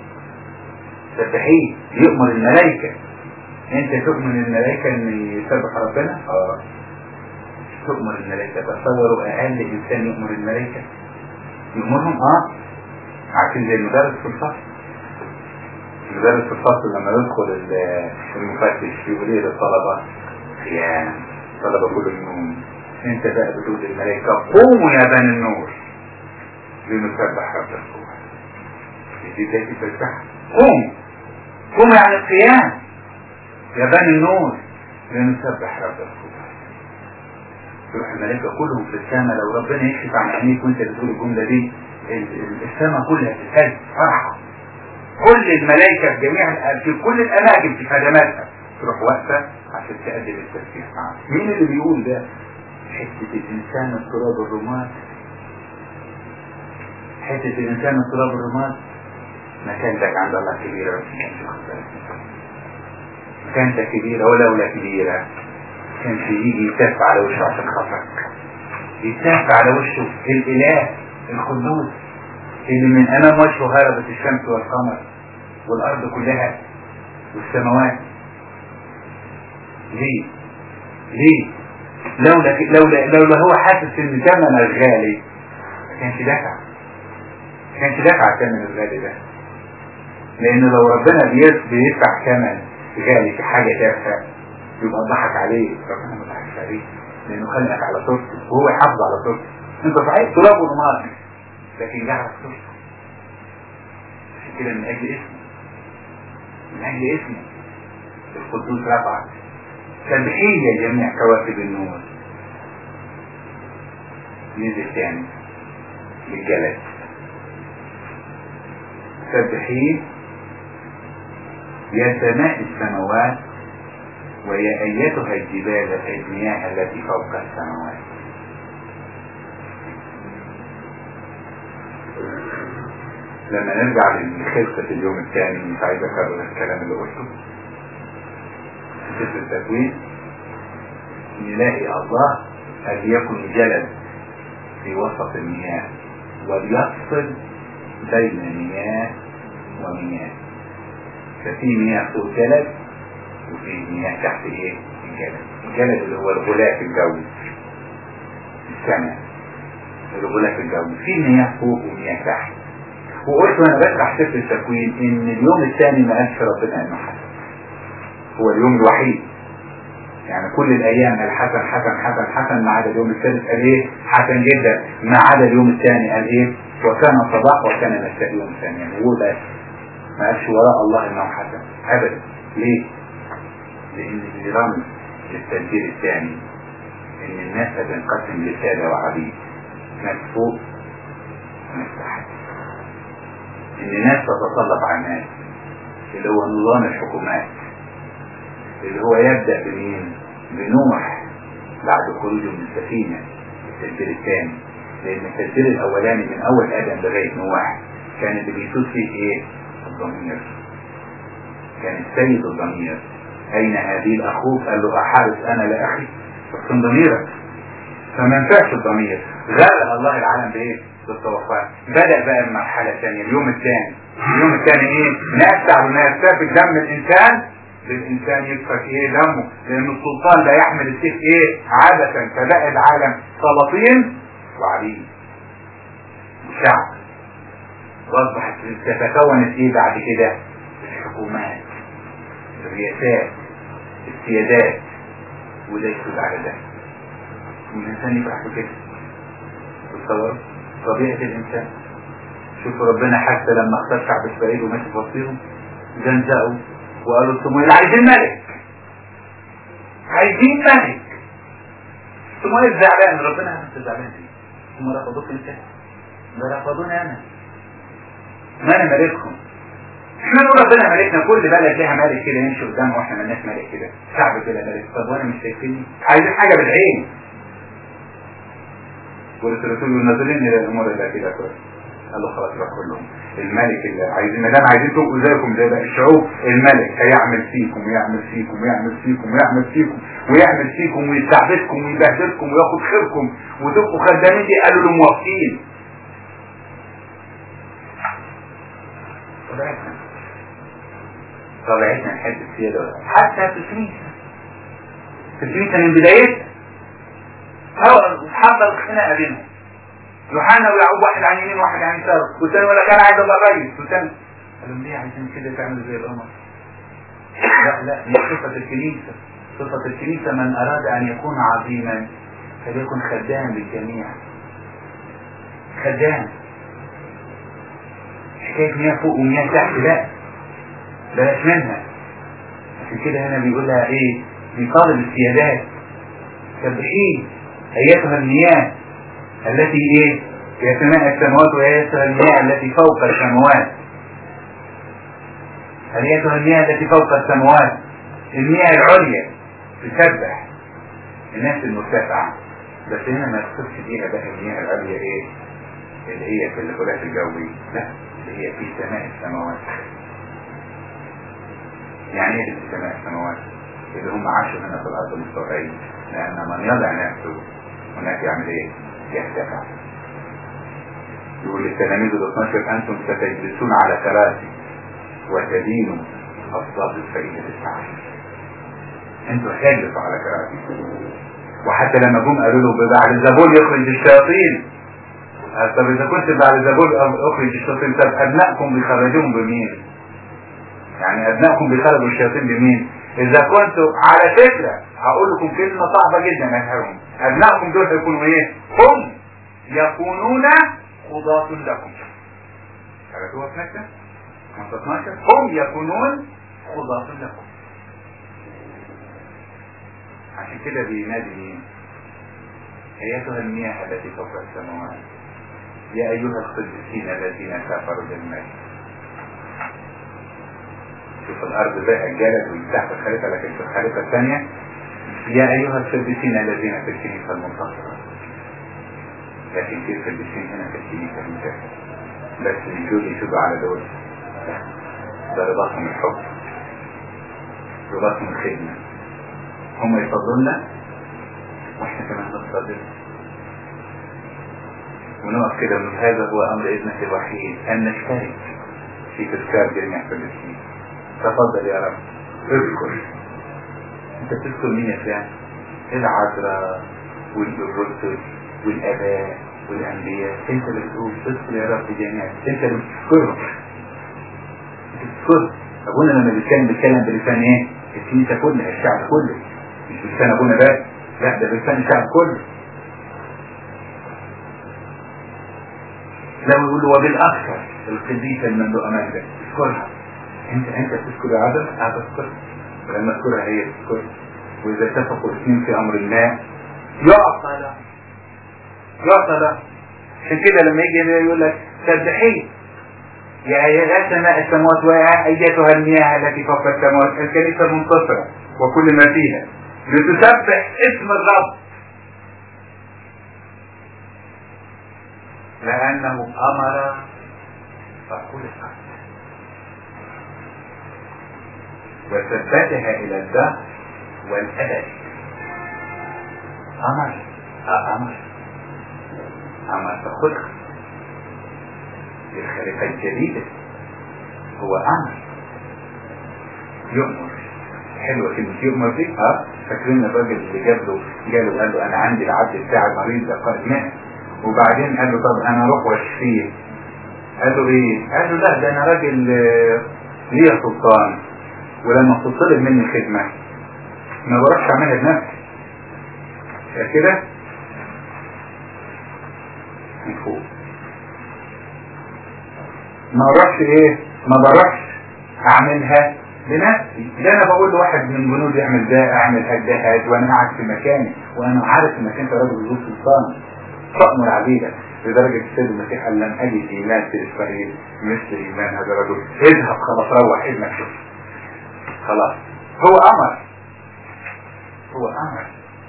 Speaker 1: سبحيه يؤمر الملائكة. انت تؤمن الملائكة ان يسبح ربنا؟ اه تؤمر الملائكة. تصوروا اقل انسان يؤمر الملائكة يؤمرهم. اه عارفين زي المدرس في الفصل. المدرس في الفصل لما يدخل المفتش يقول ايه للطلبة؟ يا الطلبة كل النوم، انت بقى بتقول للملائكة قوموا يا بني النور لنسبح رب القوة. دي ذاتي تسبح. قوم قوم يعني القيام يا بني النور لنسبح رب القوة. تروح الملائكة كلهم في السماء. لو ربنا يكشف عن عينيك وانت بتقول الجملة دي السماء كلها تتهز فرحة. كل الملائكة في جميع في كل الأماكن في خدماتها تروح واقفة عشان تقدم التسبيح معاها. مين اللي بيقول ده؟ حتة الإنسان التراب الرماد. حتة الإنسان التراب الرماد. مكانتك عند الله كبيرة، مكانتك كبيرة ولولا كبيرة كان في يجي يتف على وشه عشان خاطرك، يتف على وشه الإله القدوس اللي من أمام وجهه هربت الشمس والقمر والأرض كلها والسماوات. ليه؟ ليه؟ لولا لولا لولا هو حاسس ان ثمن الغالي ما كانش دافع، ما كانش دافع ثمن الغالي ده. لأنه لو ربنا بيدفع ثمن غالي في حاجة تافهة يبقى ضحك عليه. ربنا ما ضحكش عليه لأنه خلقك على صورته وهو يحافظ على صورته. أنت صحيح تراب ورماد لكن جعلك صورته. عشان كده من أجل اسمه، من أجل اسمه القدوس رفعك. سبحيه يا جميع كواكب النور. نزل تاني للجلد. سبحيه يا سماء السماوات ويا أيتها الجبال المياه التي فوق السماوات. لما نرجع لخلقة اليوم الثاني مش عايز أكرر الكلام اللي قلته في سفر التكوين، نلاقي الله أن يكن جلد في وسط المياه وليفصل بين مياه ومياه. ففي مياه فوق جلد وفي مياه تحت ايه؟ الجلد. الجلد اللي هو الغلاف الجوي السماء، الغلاف الجوي. في مياه فوق ومياه تحت. وقلت وانا بشرح سفر التكوين ان اليوم الثاني ما قالش ربنا انه حسن، هو اليوم الوحيد. يعني كل الايام الحسن حسن حسن حسن ما عدا اليوم الثالث قال ايه؟ حسن جدا. ما عدا اليوم الثاني قال ايه؟ وكان صباح وكان مساء يوم ثاني. يعني هو بس ما قالش وراء الله انه حسن ابدا. ليه؟ لان دي رمز للتدبير الثاني، ان الناس هتنقسم لسادة وعبيد، ناس فوق وناس تحت. ان الناس تتسلط على الناس اللي هو نظام الحكومات اللي هو يبدأ بمين؟ بنوح بعد خروجه من السفينة. التدبير الثاني، لان التدبير الاولاني من اول ادم لغاية نوح كان اللي بيسود فيه ايه؟ الضمير. كان السيد الضمير. اين هابيل اخوك؟ قال له احارس انا لاخي؟ احسن ضميرك. فما ينفعش الضمير. غرق الله العالم بايه؟ بالطوفان. بدأ بقى المرحلة الثانية، اليوم الثاني. اليوم الثاني ايه؟ نسعى بما يستفك دم الانسان للانسان يسفك ايه؟ دمه، لان السلطان لا يحمل السيف ايه؟ عادة. فبقى العالم سلاطين وعبيد وشعب. واصبحت تتكونت ايه بعد كده؟ الحكومات، الرياسات، السيادات، وده يسود على ده. والإنسان يفرح بكده. تصور طبيعة الإنسان. شوفوا ربنا حتى لما اختار شعب إسرائيل وماشي في وسطهم زنزقوا وقالوا صموئيل عايزين ملك، عايزين ملك. صموئيل زعلان، ربنا انت زعلان ليه؟ هم رفضوك انت؟ ده رفضوني انا، ما انا ملكهم. احنا نقول ربنا ملكنا، كل بلد لها ملك كده يمشي قدامه واحنا مالناش ملك كده، شعب كده ملك. طب وانا مش شايفيني؟ عايزين حاجه بالعين. ولسه الرسول نازلين الى الامور اللي كده كويس. قال له خلاص روح كلهم الملك اللي عايزين، ما دام عايزين تبقوا زيكم زي باقي الشعوب، الملك هيعمل فيكم ويعمل فيكم ويعمل فيكم ويعمل فيكم ويعمل فيكم ويستعبدكم ويبهدلكم وياخد خيركم وتبقوا خدامين. قالوا له موافقين. طبيعتنا طبيعتنا نحب السيادة حتى في الكنيسة. في الكنيسة من بدايتها هو حصل خناقة بينهم، يوحنا ويعقوب واحد عن يمين واحد عن يسار، والثاني ولا كان عايز ابقى رئيس، والثاني قال لهم ليه عايزين كده تعملوا زي الامم؟ لا لا، دي صفة الكنيسة. صفة الكنيسة من اراد ان يكون عظيما فليكن خدام للجميع. خدام. حكاية مياه فوق ومياه تحت لا، بلاش منها. عشان كده هنا بيقولها ايه؟ بيطالب السيادات سبحين ايتها المياه التي ايه؟ في سماء السماوات وايتها المياه التي فوق السماوات. ايتها المياه التي فوق السماوات، المياه العليا تسبح الناس المرتفعة. بس هنا ما يقصدش بيها بقى المياه العليا ايه؟ اللي هي في الغلاف الجوي، لا، اللي هي في سماء السماوات. يعني ايه في سماء السماوات؟ اللي هم عاشوا هنا في الارض المستوعبين، لان من يضع نفسه هناك يعمل ايه؟ يرتفع. يقول للتلاميذ الاثناشر انتم ستجلسون على كراسي وتدينوا اصوات الفريق التسعة. انتم هتجلسوا على كراسي. وحتى لما جم قالوا له بعد زبول يخرج الشياطين، طب اذا كنت بعد زبول اخرج الشياطين، طب ابنائكم بيخرجوهم بمين؟ يعني ابنائكم بيخرجوا الشياطين بمين؟ اذا كنتوا على فكرة هقول لكم كلمة صعبة جدا افهمهم، ابنائكم دول هيكونوا ايه؟ هم يكونون قضاة لكم. قرأتوها في مكة خمسة اثناشر، هم يكونون قضاة لكم. عشان كده بينادي ايتها المياه التي فوق السماوات يا ايها القديسين الذين سافروا للمجد. شوف الارض بقى الجلد وتحت الخليفة، لكن في الخليفة الثانية يا ايها القديسين الذين في الكنيسة المنتصرة. لكن في القديسين هنا في الكنيسة المنتصرة، بس مش دول يشدوا على دول، لا، ده رضاهم الحب، رضاهم الخدمة. هم يفضلنا واحنا كمان نفضل، ونقف كده من هذا هو امر ابنك الوحيد ان نشترك في تذكار جميع القديسين. تفضل يا رب اذكر. انت بتذكر مين يا فلان؟ العذراء والرسل والاباء والانبياء. انت اللي بتقول اذكر يا رب جميعا، انت اللي بتذكرهم. بتذكر ابونا لما بيتكلم بيتكلم بلسان ايه؟ الكنيسه كلها، الشعب كله، مش بلسان ابونا بس، لا ده بلسان الشعب كله. لو يقول له وبالاكثر القديسه المملوءه مجدا اذكرها. انت انت بتذكر يا عبد انا بذكرها، ولما اذكرها هي تذكرها. واذا اتفقوا الاثنين في امر الله يعطى له، يعطى له. عشان كده لما يجي يقول لك سبحين يا يا سماء السماوات ويا ايتها المياه التي فوق السماوات، الكنيسه المنتصره وكل ما فيها لتسبح اسم الرب لانه امر فخلقت وثبتها الى الدهر والابد. امر أمر أمر فخلق الخليفة الجديدة هو أمر يؤمر. حلوة كلمة يؤمر دي. اه فاكرين الراجل اللي جاب له جاله قال له أنا عندي العبد بتاع المريض ده قائد مات، وبعدين قال له طب أنا أروح واشفيه. قال له إيه؟ قال له لا ده أنا راجل ليا سلطان، ولما تطلب مني خدمة ما بروحش أعملها بنفسي. كده من فوق ما بروحش ايه ما بروحش اعملها بنفسي. ده انا بقول لواحد من جنودي اعمل ده اعمل هدهات وانا قاعد في مكاني وانا عارف انك انت راجل ذو سلطان تأمر عبيدك. لدرجة السيد المسيح قال لم اجد ايمان في اسرائيل مثل ايمان هذا الرجل، اذهب خلاص روح ابنك شوف خلاص. هو امر هو امر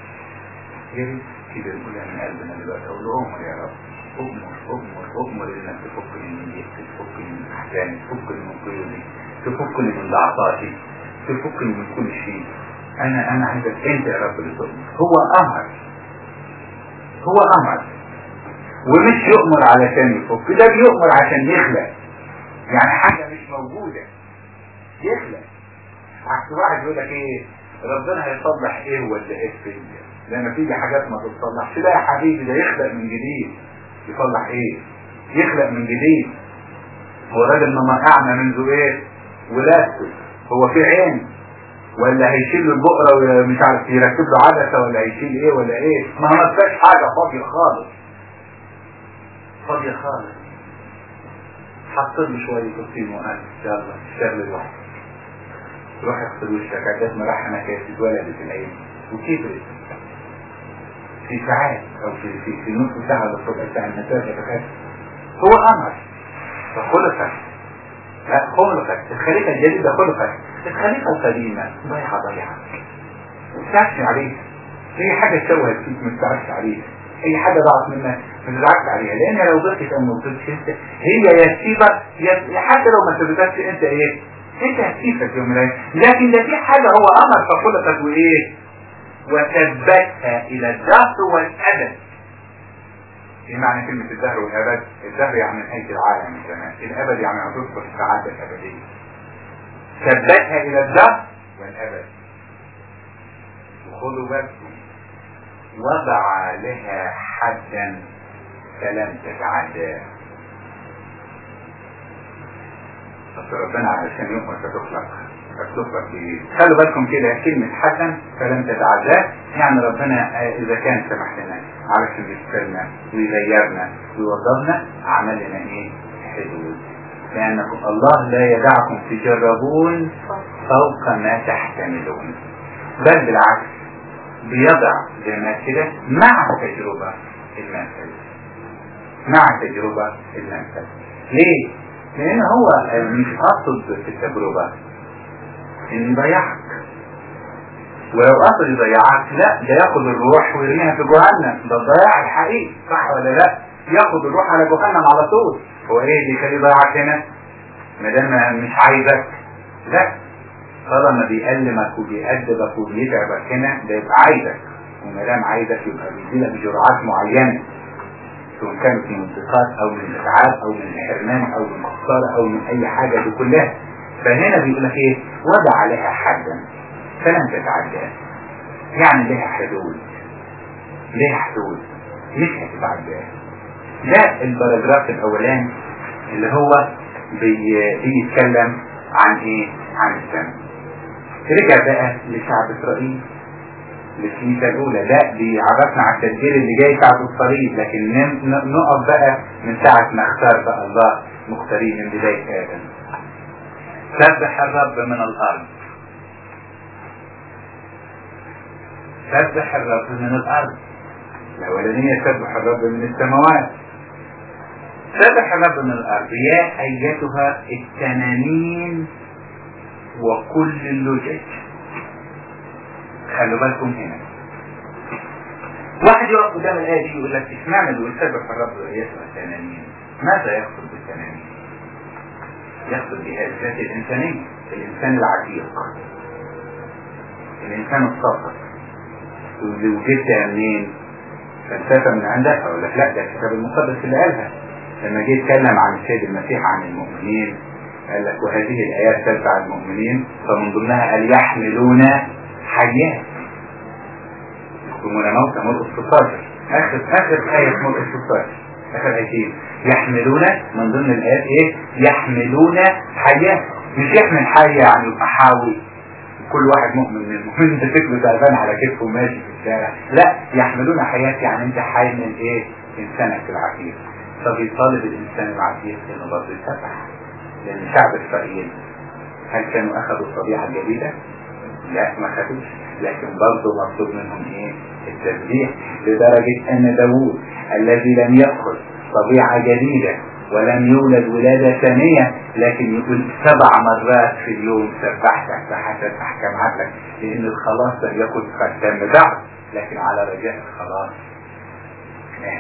Speaker 1: يا كده نقول من قلبنا دلوقتي اقول له امر يا رب، أمر أمر أمر إنك تفكني من جهتي، تفكني من أحزاني، تفكني من قيودي، تفكني من ضعفاتي، تفكني من كل شيء. أنا أنا عايزك أنت يا رب اللي تؤمر. هو أمر هو أمر ومش يؤمر علشان يفك، ده بيؤمر عشان يخلق. يعني حاجة مش موجودة يخلق. عكس واحد يقول لك إيه ربنا هيصلح إيه ولا إيه فين؟ لما تيجي حاجات ما تتصلحش، لا يا حبيبي ده يخلق من جديد. يصلح ايه؟ يخلق من جديد. هو راجل ما اعمى منذ ايه ولادته، هو في عين ولا هيشيل له البقره ومش عارف يركب له عدسه ولا هيشيل ايه ولا ايه؟ ما ما فيش حاجه، فاضيه خالص فاضيه خالص. حط له شويه طين وقال يلا اشتغل لوحدك، روح اغسل وشك. عدت مراحمه كانت اتولدت العين وكبرت في ساعات او في في, في نص ساعه ولا ربع ساعه المسافه بخاف. هو امر فخلقت. لا خلقت الخليقه الجديده خلقت. الخليقه القديمه ضيعه ضيعه ما تزعلش عليها. هي حاجه تشوهت فيك ما تزعلش عليها. اي حاجه ضاعت منك ما تزعلش عليها، لان لو ضلت او ما ضلتش انت هي يا تسيبك يا حتى لو ما سبتكش انت ايه انت هتسيبك يوم من الايام. لكن ده في حاجه هو امر فخلقت وايه وثبتها الى الدهر والابد. ايه معنى كلمة الدهر والابد؟ الدهر يعني نهاية العالم كمان، الابد يعني هتصبح السعادة الابدية. ثبتها الى الدهر والابد. وخذوا بالكم وضع لها حدا فلم تتعداه. بس ربنا علشان يؤمر فتخلق فتخلق ايه؟ خلوا بالكم كده كلمة حدا فلم تتعداه، يعني ربنا اذا كان سمح لنا علشان يذكرنا ويغيرنا ويوضبنا عمل لنا ايه؟ حدود. لانكم الله لا يدعكم تجربون فوق ما تحتملون، بل بالعكس بيضع زي ما كده مع تجربة المنفذ مع تجربة المنفذ. ليه؟ لان هو مش قصد في التجربة ان يضيعك، ولو قصد يضيعك لا ده ياخد الروح ويرميها في جهنم. ده الضياع الحقيقي صح ولا لا؟ ياخد الروح على جهنم على طول. هو ايه اللي يخليه يضيعك هنا ما دام مش عايزك؟ لا، طالما بيألمك وبيأدبك وبيتعبك هنا ده يبقى عايزك، وما دام عايزك يبقى بيديلك بجرعات معينه، سواء كانت من انتقاد او من اتعاب او من حرمان او من خساره او من اي حاجه دي كلها. فهنا بيقول لك ايه؟ وضع لها حدا فلم تتعداه، يعني لها حدود لها حدود مش هتتعداه. ده الباراجراف الاولاني اللي هو بي بيتكلم عن ايه؟ عن السماء. رجع بقى لشعب اسرائيل للكنيسة الاولى، ده بيعرفنا على التدبير اللي جاي ساعة الصليب. لكن نقف بقى من ساعة ما اختار بقى الله مختارين من بداية ادم. سبح الرب من الارض، سبح الرب من الارض. الاولانية سبح الرب من السماوات. سبح الرب من الارض يا ايتها التنانين وكل اللجج. خلوا بالكم هنا واحد يقف قدام الآية دي يقول لك اشمعنى اللي سبح الرب ايتها التنانين؟ ماذا يقصد بالتنانين؟ يقصد بها الذات الإنسانية، الإنسان العتيق، الإنسان الساقط. واللي وجدتها منين؟ فلسفة من عندك؟ اقول لك لا، ده الكتاب المقدس اللي قالها. لما جه يتكلم عن السيد المسيح عن المؤمنين قال لك وهذه الآيات تتبع المؤمنين فمن ضمنها قال يحملون حيات يكونون موتى. مرقس ستاشر اخر اخر آية في مرقس ستاشر اخر آيتين يحملون من ضمن الآيات ايه؟ يحملون حيات. مش يحمل حية يعني يبقى حاوي كل واحد مؤمن من المؤمنين ده فكره تعبان على كتفه وماشي في الشارع. لا، يحملون حيات يعني انت حامل ايه؟ انسانك العتيق. فبيطالب الانسان العتيق انه برضه يسبح. لان شعب اسرائيل هل كانوا اخذوا الطبيعة الجديدة؟ لا، ما خدوش، لكن برضه مطلوب منهم ايه؟ التسبيح. لدرجة ان داوود الذي لم يدخل طبيعة جديدة ولم يولد ولادة ثانية لكن يقول سبع مرات في اليوم سبحتك بحسب احكام عدلك، لان الخلاص لم يكن قد تم بعد، لكن على رجاء الخلاص مات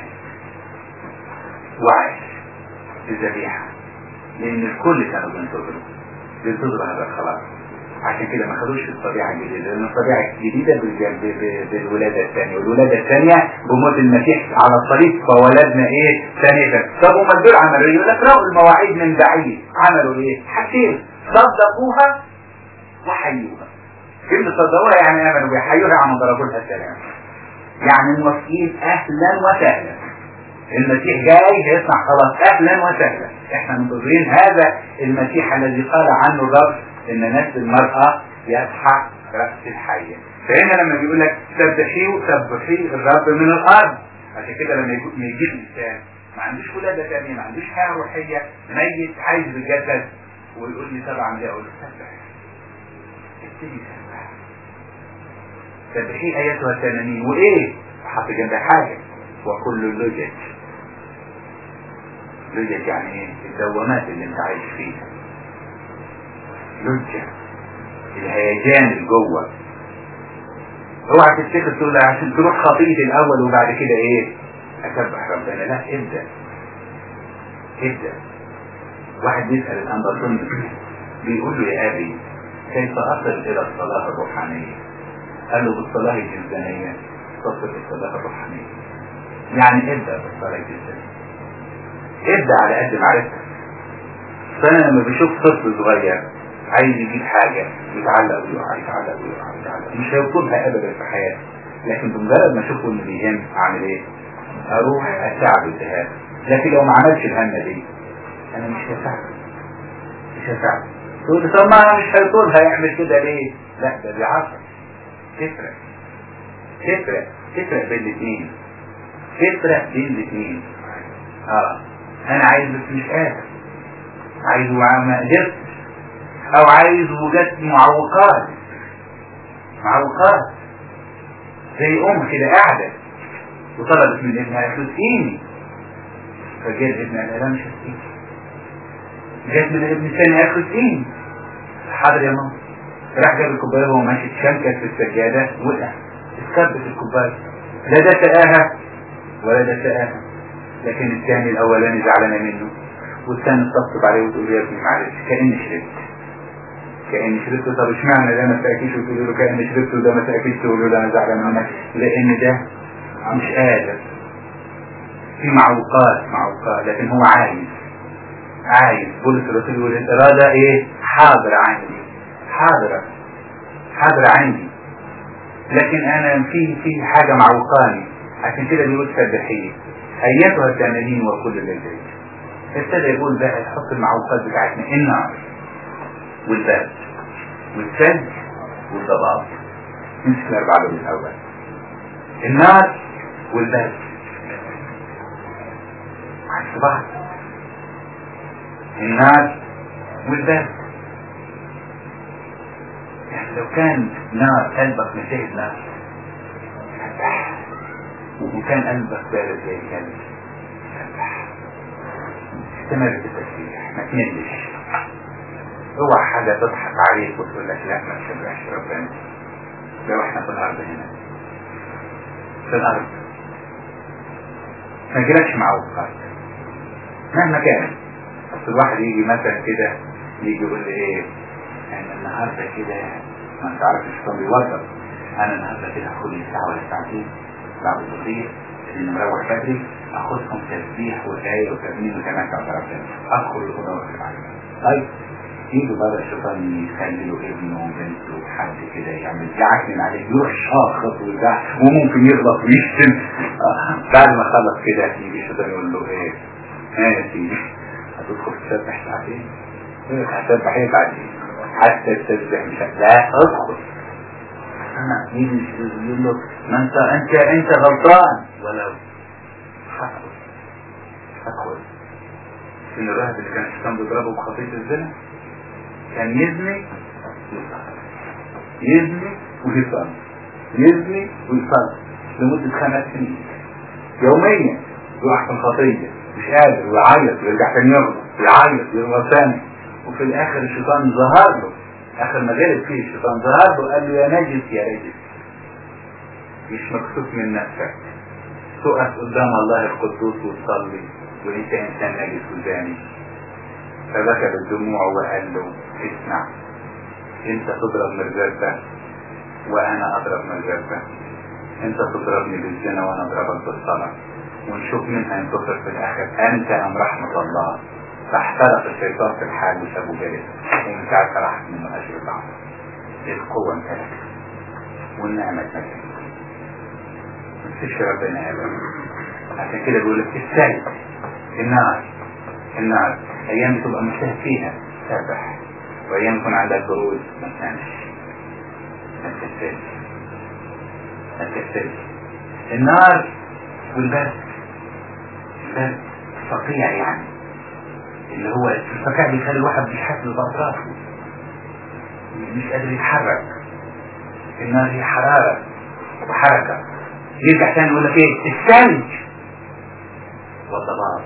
Speaker 1: وعاش الذبيحة، لان الكل كانوا بينتظروا بينتظروا هذا الخلاص. عشان كده ما خدوش الطبيعة الجديدة، لان الطبيعة الجديدة بالولادة الثانية، والولادة الثانية بموت المسيح على الصليب فولدنا ايه؟ ثانية. طب وما دول عملوا ايه؟ يقول لك رأوا المواعيد من بعيد. عملوا ايه؟ حاجتين، صدقوها وحيوها. كلمة صدقوها يعني امنوا بها، حيوها يعني ضربوا لها السلام، يعني موافقين اهلا وسهلا. المسيح جاي هيصنع خلاص اهلا وسهلا. احنا منتظرين هذا المسيح الذي قال عنه الرب ان نفس المرأة يسحق رأس الحية. فهنا لما بيقول لك سبحيه سبحيه الرب من الارض. عشان كده لما يجي الانسان ما عندوش ولادة ثانية، ما عندوش حياة روحية، ميت عايز بالجسد، ويقول لي طبعا ده اقول له سبح، ابتدي سبح، سبحيه اياتها التنانين. وايه؟ حط جنبها حاجة، وكل اللجج. لجج يعني ايه؟ الدوامات اللي انت عايش فيها، لجة الهيجان اللي جوه. اوعى تفتكر تقول عشان تروح خطيئة الاول وبعد كده ايه اسبح ربنا. لا، ابدأ ابدأ. واحد بيسأل الأنباطون بيقول له يا ابي كيف اصل الى الصلاة الروحانية؟ قال له بالصلاة الجسدانية تصل الصلاة الروحانية. يعني ابدأ بالصلاة الجسدانية، ابدأ على قد معرفتك. فانا لما بشوف طفل صغير عايز يجيب حاجة يتعلق ويقع يتعلق ويقع يتعلق مش هيوصلها ابدا في حياته، لكن بمجرد ما اشوفه انه بيهم اعمل ايه؟ اروح اساعده التهاب. لكن لو ما عملش الهمة دي انا مش هساعده مش هساعده. تقول لي طب ما انا مش هيطولها يعمل كده ليه؟ لا، ده بيعصر. تفرق تفرق تفرق بين الاثنين، تفرق بين الاثنين. اه انا عايز بس مش قادر، عايز وما قدرت، او عايز وجدت معوقات معوقات زي ام كده قاعدة وطلبت من ابنها تسقيني، فجاء ابنها قال لا مش هسقيني. جات من الابن الثاني قال تسقيني، حاضر يا ماما. راح جاب الكوبايه وهو ماشي اتشنكت في السجاده وقع اتكبت الكوبايه. لا ده سقاها ولا ده سقاها، لكن الثاني الاولاني زعلانه منه والثاني تطبطب عليه وتقول يا ابني معلش كاني شربت كاني شربت. طب اشمعنى ده ما ساكيش وتقول له كاني شربت وده ما ساكيش تقول له ده انا زعلان منك؟ لان ده مش قادر، في معوقات معوقات لكن هو عايز عايز. بولس الرسول يقول الاراده ايه؟ حاضره عندي حاضره حاضره عندي، لكن انا في في حاجه معوقاني. عشان كده بيقول سبحيه اياتها التنانين وكل الليل. ابتدى يقول بقى تحط المعوقات بتاعتنا: النار والبرد والثلج والضباب. نمسك الاربعه دول الاول: النار والبرد عكس بعض. النار والبرد، يعني لو كان نار قلبك مشاهد نار سبح، وكان قلبك بارد زي الكلب سبح. استمر في التسبيح، ما تملش. اوعى حاجة تضحك عليك وتقول لك لا ما تسبحش ربنا. لو احنا في الارض هنا في الارض ما يجيلكش معوقات مهما كان. اصل الواحد يجي مثلا كده يجي يقول لي ايه انا النهارده كده ما انت عارف الشيطان بيوضب، انا النهارده كده هاخد لي ساعه ولا ساعتين بعد الظهير لأن مروح بدري أخذهم تسبيح وآية وتأمين وتمتع بربنا، أدخل الأوضة وأقفل عليها. طيب يجوا بقى الشيطان يخلي له ابنه وبنته حد كده يعمل يعكنن عليه، يروح شاخط ويزعق وممكن يغلط ويشتم. بعد ما خلص كده يجي الشيطان يقول له ايه؟ ها يا سيدي هتدخل تسبح ساعتين؟ هتسبح ايه بعدين؟ حتى التسبيح مش لا ادخل. انا يجي يقول له ما انت انت انت غلطان ولو حقه حقه. ان الراهب اللي كان الشيطان بيضربه بخطية الزنا كان يزني يزني ويصلي يزني ويصلي لمدة خمس سنين يوميا، يقع في الخطية مش قادر ويعيط ويرجع تاني يغلط ويعيط ويغلط ثاني، وفي الاخر الشيطان ظهر له، اخر ما غلب فيه الشيطان ظهر له قال له يا نجس يا نجس مش مكسوف من نفسك تقف قدام الله القدوس وتصلي وانت انسان نجس وزاني. فبكى بالدموع وقال له اسمع، انت تضرب مرزبة وانا اضرب مرزبة، انت تضربني بالزنا وانا اضربك بالصلاة، ونشوف مين هينتصر في الاخر انت ام رحمة الله. فاحترق الشيطان في الحال وسابه جالس ومش عارف راحت منه اجر بعض. القوة امتلكت والنعمة امتلكت مفيش ربنا ابدا. عشان كده بيقول لك السلب النار النار ايام تبقى مجتهد فيها سبح، وايام يكون عندك برود ما تنامش ما تكسلش ما تكسلش. النار والبرد البرد فقيع يعني اللي هو الفقاع بيخلي الواحد مش حاسس باطرافه مش قادر يتحرك. النار هي حرارة وحركة. يرجع تاني يقول لك ايه؟ الثلج والضباب.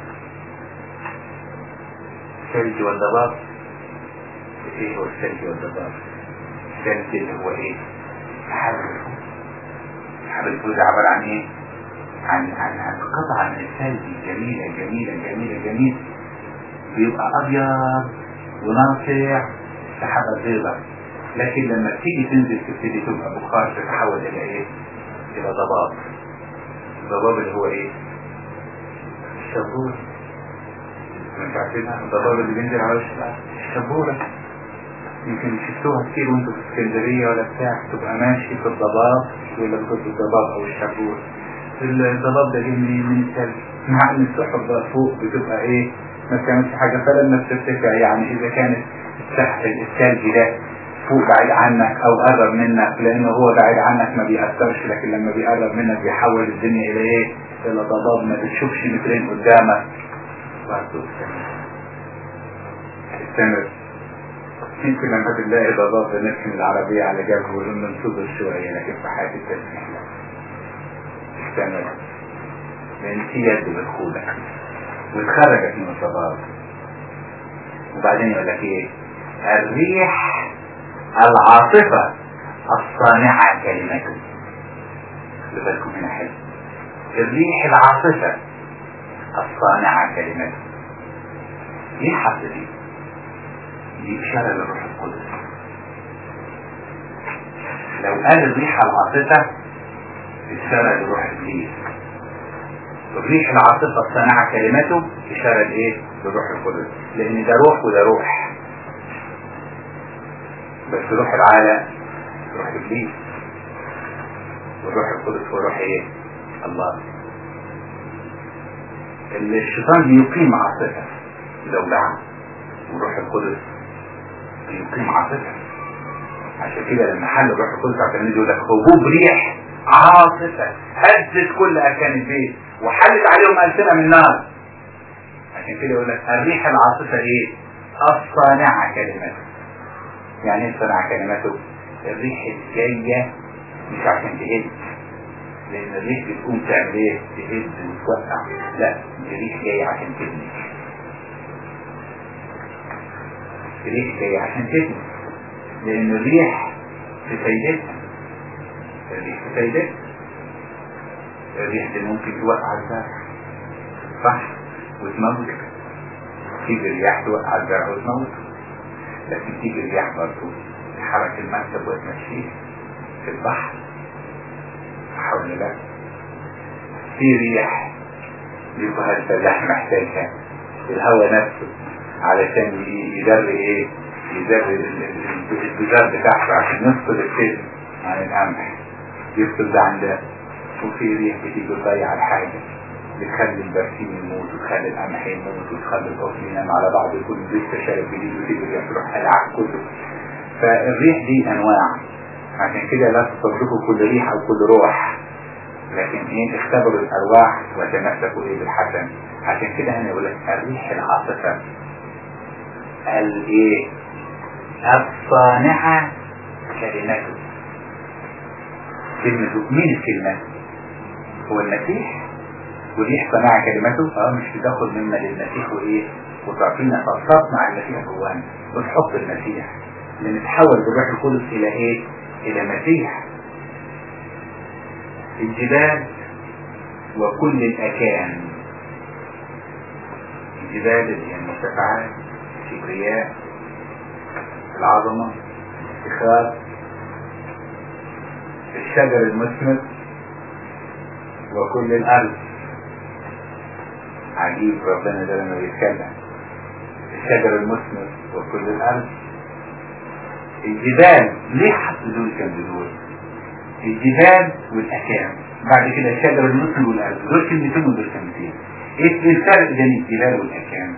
Speaker 1: الثلج والضباب ايه هو الثلج والضباب؟ الثلج اللي هو ايه؟ سحاب الفوز. سحاب الفوز عبارة عن ايه؟ عن عن عن قطعة من الثلج جميلة جميلة جميلة جميلة بيبقى ابيض وناصع سحابة بيضاء، لكن لما تيجي تنزل تبتدي تبقى بخار تتحول الى ايه؟ الى ضباب. الضباب اللي هو ايه؟ الشبور. مش عارفينها الضباب اللي بينزل على الشباب الشبورة. يمكن شفتوها كتير وانتوا في اسكندرية ولا بتاع، تبقى ماشي في الضباب ولا بتقول الضباب او الشبور. الضباب ده جاي من الثلج، مع ان السحب ده فوق بتبقى ايه؟ ما بتعملش حاجة. فلما بترتفع يعني اذا كانت تحت الثلج ده فوق بعيد عنك او قرب منك، لانه هو بعيد عنك ما بيأثرش، لكن لما بيقرب منك بيحول الدنيا الى ايه؟ الى ضباب ما بتشوفش مترين قدامك. برضه استمر. يمكن لما تلاقي ضباب بنركن العربية على جنب ولما ننتظر شوية، لكن في حياة التسميح لا. استمر لان في يد بتخودك وتخرجك من الضباب. وبعدين يقول لك ايه؟ الريح العاصفة الصانعة كلمته. خلي بالكم هنا حلو. الريح العاصفة الصانعة كلمته. ليه حصل دي؟ دي إشارة للروح القدس. لو قال الريح العاصفة إشارة لروح إبليس. الريح العاصفة الصانعة كلمته إشارة لإيه؟ لروح القدس، لأن ده روح وده روح. بس روح العالم روح إبليس، والروح القدس هو روح ايه؟ الله. الشيطان بيقيم عاصفة زوجعة، والروح القدس بيقيم عاصفة. عشان كده لما حل الروح القدس عشان يقول لك هبوب ريح عاصفة هزت كل أركان البيت وحلت عليهم ألسنة من نار. عشان كده يقول لك الريح العاصفة ايه؟ الصانعة كلمته. يعني ايه صنع كلماته؟ الريح الجاية مش عشان تهد، لان الريح بتقوم تعمل ايه؟ تهد وتوقع. لا، الريح جاية عشان تبني. الريح جاية عشان تبني، لان الريح في فايدتها. الريح في فايدتها. الريح دي ممكن توقع الزرع صح وتموت. تيجي الرياح توقع الزرع وتموت، لكن تيجي الرياح برضو تحرك المركب وتمشيه في البحر. حول الله في ريح يبقى الفلاح محتاجها، الهواء نفسه علشان يدر ايه يدر البذار بتاعته عشان يفصل الكذب عن القمح، يفصل ده عن ده. وفي ريح بتيجي تضيع الحاجة، بتخلي البرسيم يموت وتخلي القمح يموت وتخلي القطن ينام على بعض، يكون لسه شارب جديد وتيجي الريح تروح قلعه كله. فالريح دي انواع، عشان كده لا تصدقوا كل ريح او كل روح، لكن ايه اختبروا الارواح وتمسكوا ايه بالحسن. عشان كده انا اقول لك الريح العاصفة الايه الصانعة كلمته. كلمته مين الكلمة؟ هو المسيح. والريح صانعة كلمته اه مش بتاخد منا للمسيح وايه وتعطينا فرصات مع المسيح جوانا وتحط المسيح لنتحول بالروح القدس الى ايه الى مسيح. الجبال وكل الأكان، الجبال اللي هي المرتفعات، الكبرياء، العظمة، الافتخار، الشجر المثمر وكل الأرض. عجيب ربنا ده لما بيتكلم، الشجر المثمر وكل الأرض. الجبال ليه حط دول كان دول؟ الجبال والأكام، بعد كده الشجر المثمر والأرض، دول كلمتين ودول كلمتين. ايه الفرق بين الجبال والأكام؟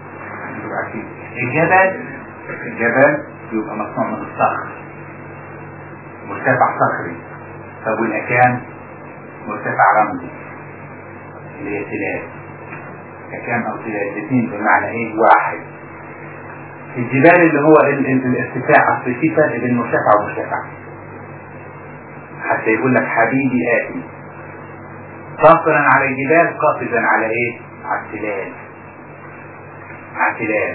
Speaker 1: الجبل الجبل يبقى مصنوع من الصخر، مرتفع صخري. طب والأكام مرتفع رمزي اللي هي تلال. أكام أو تلال الاثنين بمعنى ايه واحد. الجبال اللي هو ال ال الارتفاع، اصل في فرق بين مرتفع ومرتفع. حتى يقول لك حبيبي آتي صافرا على الجبال قافزا على ايه على التلال. على التلال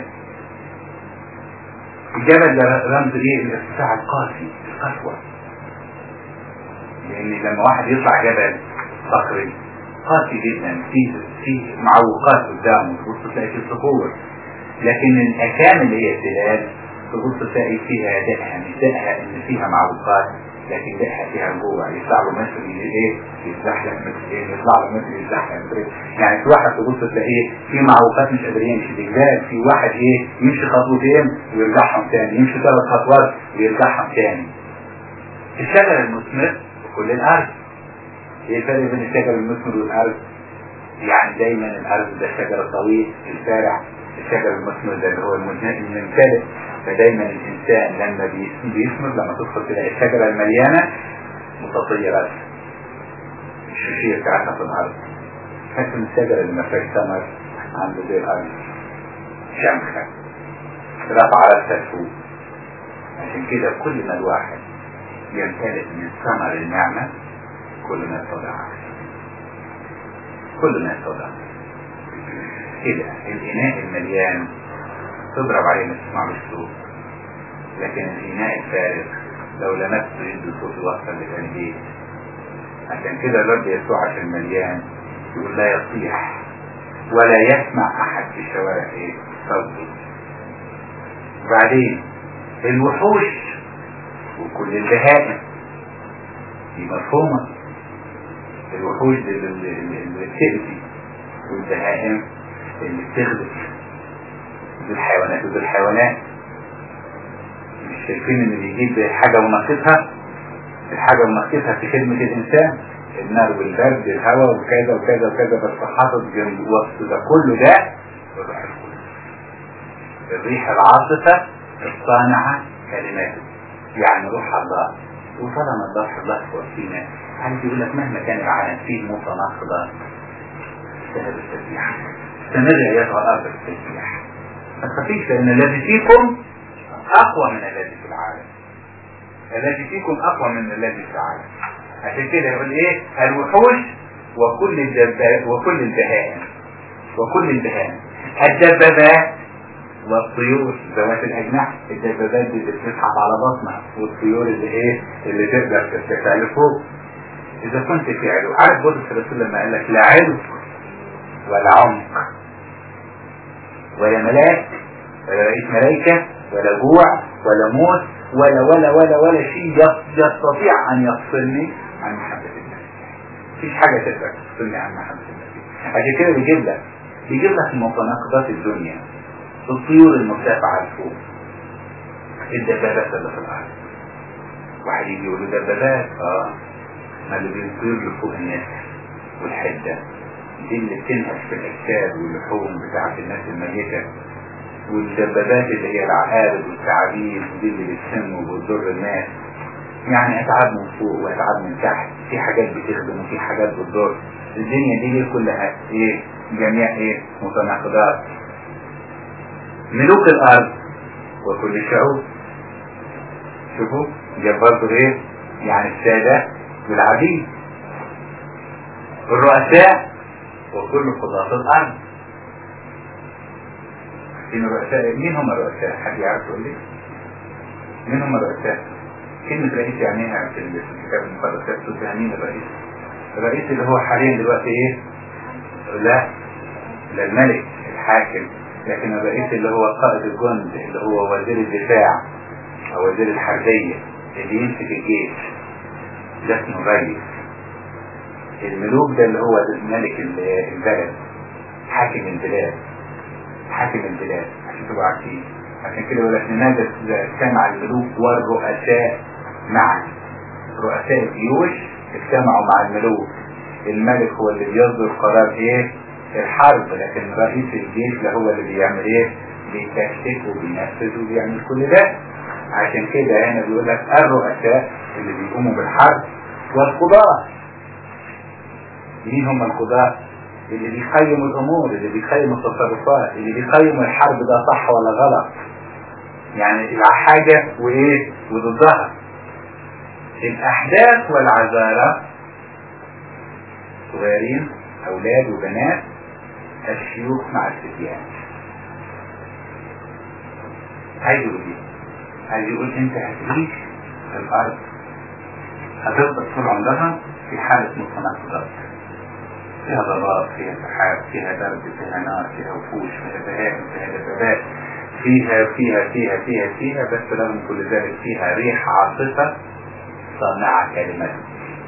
Speaker 1: الجبل ده رمز ايه الارتفاع القاسي القسوة، لان لما واحد يطلع جبل صخري قاسي جدا فيه فيه معوقات قدامه تبص تلاقي فيه صخور. لكن الأكام اللي هي التلال تبص تلاقي فيها دقها، مش دقها ان فيها معوقات، لكن دقها فيها جوه. يطلع له متر ايه يتزحلق مترين، يطلع له متر يتزحلق مترين. يعني في واحد تبص تلاقيه في معوقات مش قادر يمشي بالجبال، في واحد ايه يمشي خطوتين ويرجعهم تاني، يمشي ثلاث خطوات ويرجعهم تاني. الشجر المثمر وكل الارض. ايه الفرق بين الشجر المثمر والارض؟ يعني دايما الارض ده شجر طويل الفارع، الشجر المثمر ده اللي هو الممتلئ. فدايما الانسان لما بيثمر لما تدخل تلاقي الشجرة المليانة متطية بس الشوشية بتاعتها في الارض. حتى الشجرة اللي ما فيهاش ثمر عنده زي الارض شمخة رفع راسها فوق. عشان كده كل ما الواحد يمتلئ من ثمر النعمة كل ما يتضع كل ما يتضع كده. الإناء المليان تضرب عليه ما تسمعش الصوت، لكن الإناء الفارغ لو لمسته يدي صوت يوصل لقلبيه. عشان كده الرب يسوع عشان مليان يقول لا يصيح ولا يسمع أحد في الشوارع ايه صوته. بعدين الوحوش وكل البهائم دي مفهومة. الوحوش اللي بتأذي والبهائم اللي بتغلب، دي الحيوانات ودي الحيوانات. مش شايفين ان بيجيب حاجة ونقصها الحاجة ونقصها في خدمة الانسان، النار والبرد الهواء وكذا وكذا وكذا، بس حاطط جنب وسط ده كله ده الروح القدس، الريح العاصفة الصانعة كلماته، يعني روح الله. وطالما الله الله فوق فينا، عايز يقول لك مهما كان العالم فيه متناقضة استمر التسبيح، استمر يا ايها الارض التسبيح. ما تخافيش لان الذي فيكم اقوى من الذي في العالم. الذي فيكم اقوى من الذي في العالم. عشان كده يقول ايه الوحوش وكل الدباب وكل البهائم وكل البهائم. الدبابات والطيور ذوات الاجنحه، الدبابات دي اللي بتزحف على بطنها، والطيور اللي ايه اللي تقدر ترتفع لفوق. اذا كنت في علو، عارف بولس الرسول لما قال لك لا علو ولا عمق ولا ملاك ولا رئيس ملائكه ولا جوع ولا موت ولا ولا ولا ولا شيء يستطيع ان يفصلني عن محبه المسيح. مفيش حاجة تقدر تستني عن محبة المسيح. عشان كده بيجيب لك بيجيب لك متناقضات الدنيا، الطيور المرتفعة لفوق، الدبابات اللي في الأرض. واحد يجي يقول له دبابات، اه ما اللي بيطير لفوق الناس والحدة دي اللي بتنهش في الأجساد واللحوم بتاعت الناس الميتة، والدبابات اللي هي العقارب والثعابين دي اللي بتسم وبتضر الناس. يعني أتعاب من فوق وأتعاب من تحت، في حاجات بتخدم وفي حاجات بتضر. الدنيا دي ليه كلها ايه؟ جميع ايه؟ متناقضات. ملوك الأرض وكل الشعوب. شوفوا جاب برضه ايه؟ يعني السادة والعبيد، الرؤساء وكل قضاة الأرض. مين الرؤساء؟ مين هم الرؤساء؟ حد يعرف يقول لي؟ مين هم الرؤساء؟ كلمة رئيس يعنيها في الكتاب المقدس يقصد بها مين الرئيس؟ الرئيس اللي هو حاليا دلوقتي ايه؟ لا لا الملك الحاكم، لكن الرئيس اللي هو قائد الجند، اللي هو وزير الدفاع او وزير الحربية اللي يمسك الجيش، ده اسمه رئيس. الملوك ده اللي هو ملك البلد، حاكم البلاد، حاكم البلاد عشان تبقوا عارفين. عشان كده يقول لك لماذا اجتمع الملوك والرؤساء معا؟ رؤساء الجيوش اجتمعوا مع الملوك. الملك هو اللي بيصدر قرار ايه؟ الحرب، لكن رئيس الجيش ده هو اللي بيعمل ايه؟ بيتكتك وبينفذ وبيعمل كل ده. عشان كده هنا بيقول لك الرؤساء اللي بيقوموا بالحرب، والقضاة. مين هم القضاة؟ اللي بيقيموا الامور، اللي بيقيموا التصرفات، اللي بيقيموا الحرب ده صح ولا غلط، يعني حاجة وايه وضدها. الاحداث والعذارى، صغيرين اولاد وبنات، الشيوخ مع الفتيان. عايز يقول ايه؟ عايز يقول انت هتعيش في الارض، هتفضل طول عمرها في حالة متناقضات، فيها ضباب، فيها سحاب، فيها برد، فيها نار، فيها وحوش، فيها بهائم، فيها دبابات، فيها فيها فيها فيها فيها بس رغم كل ذلك فيها ريح عاصفة صانعة كلمته.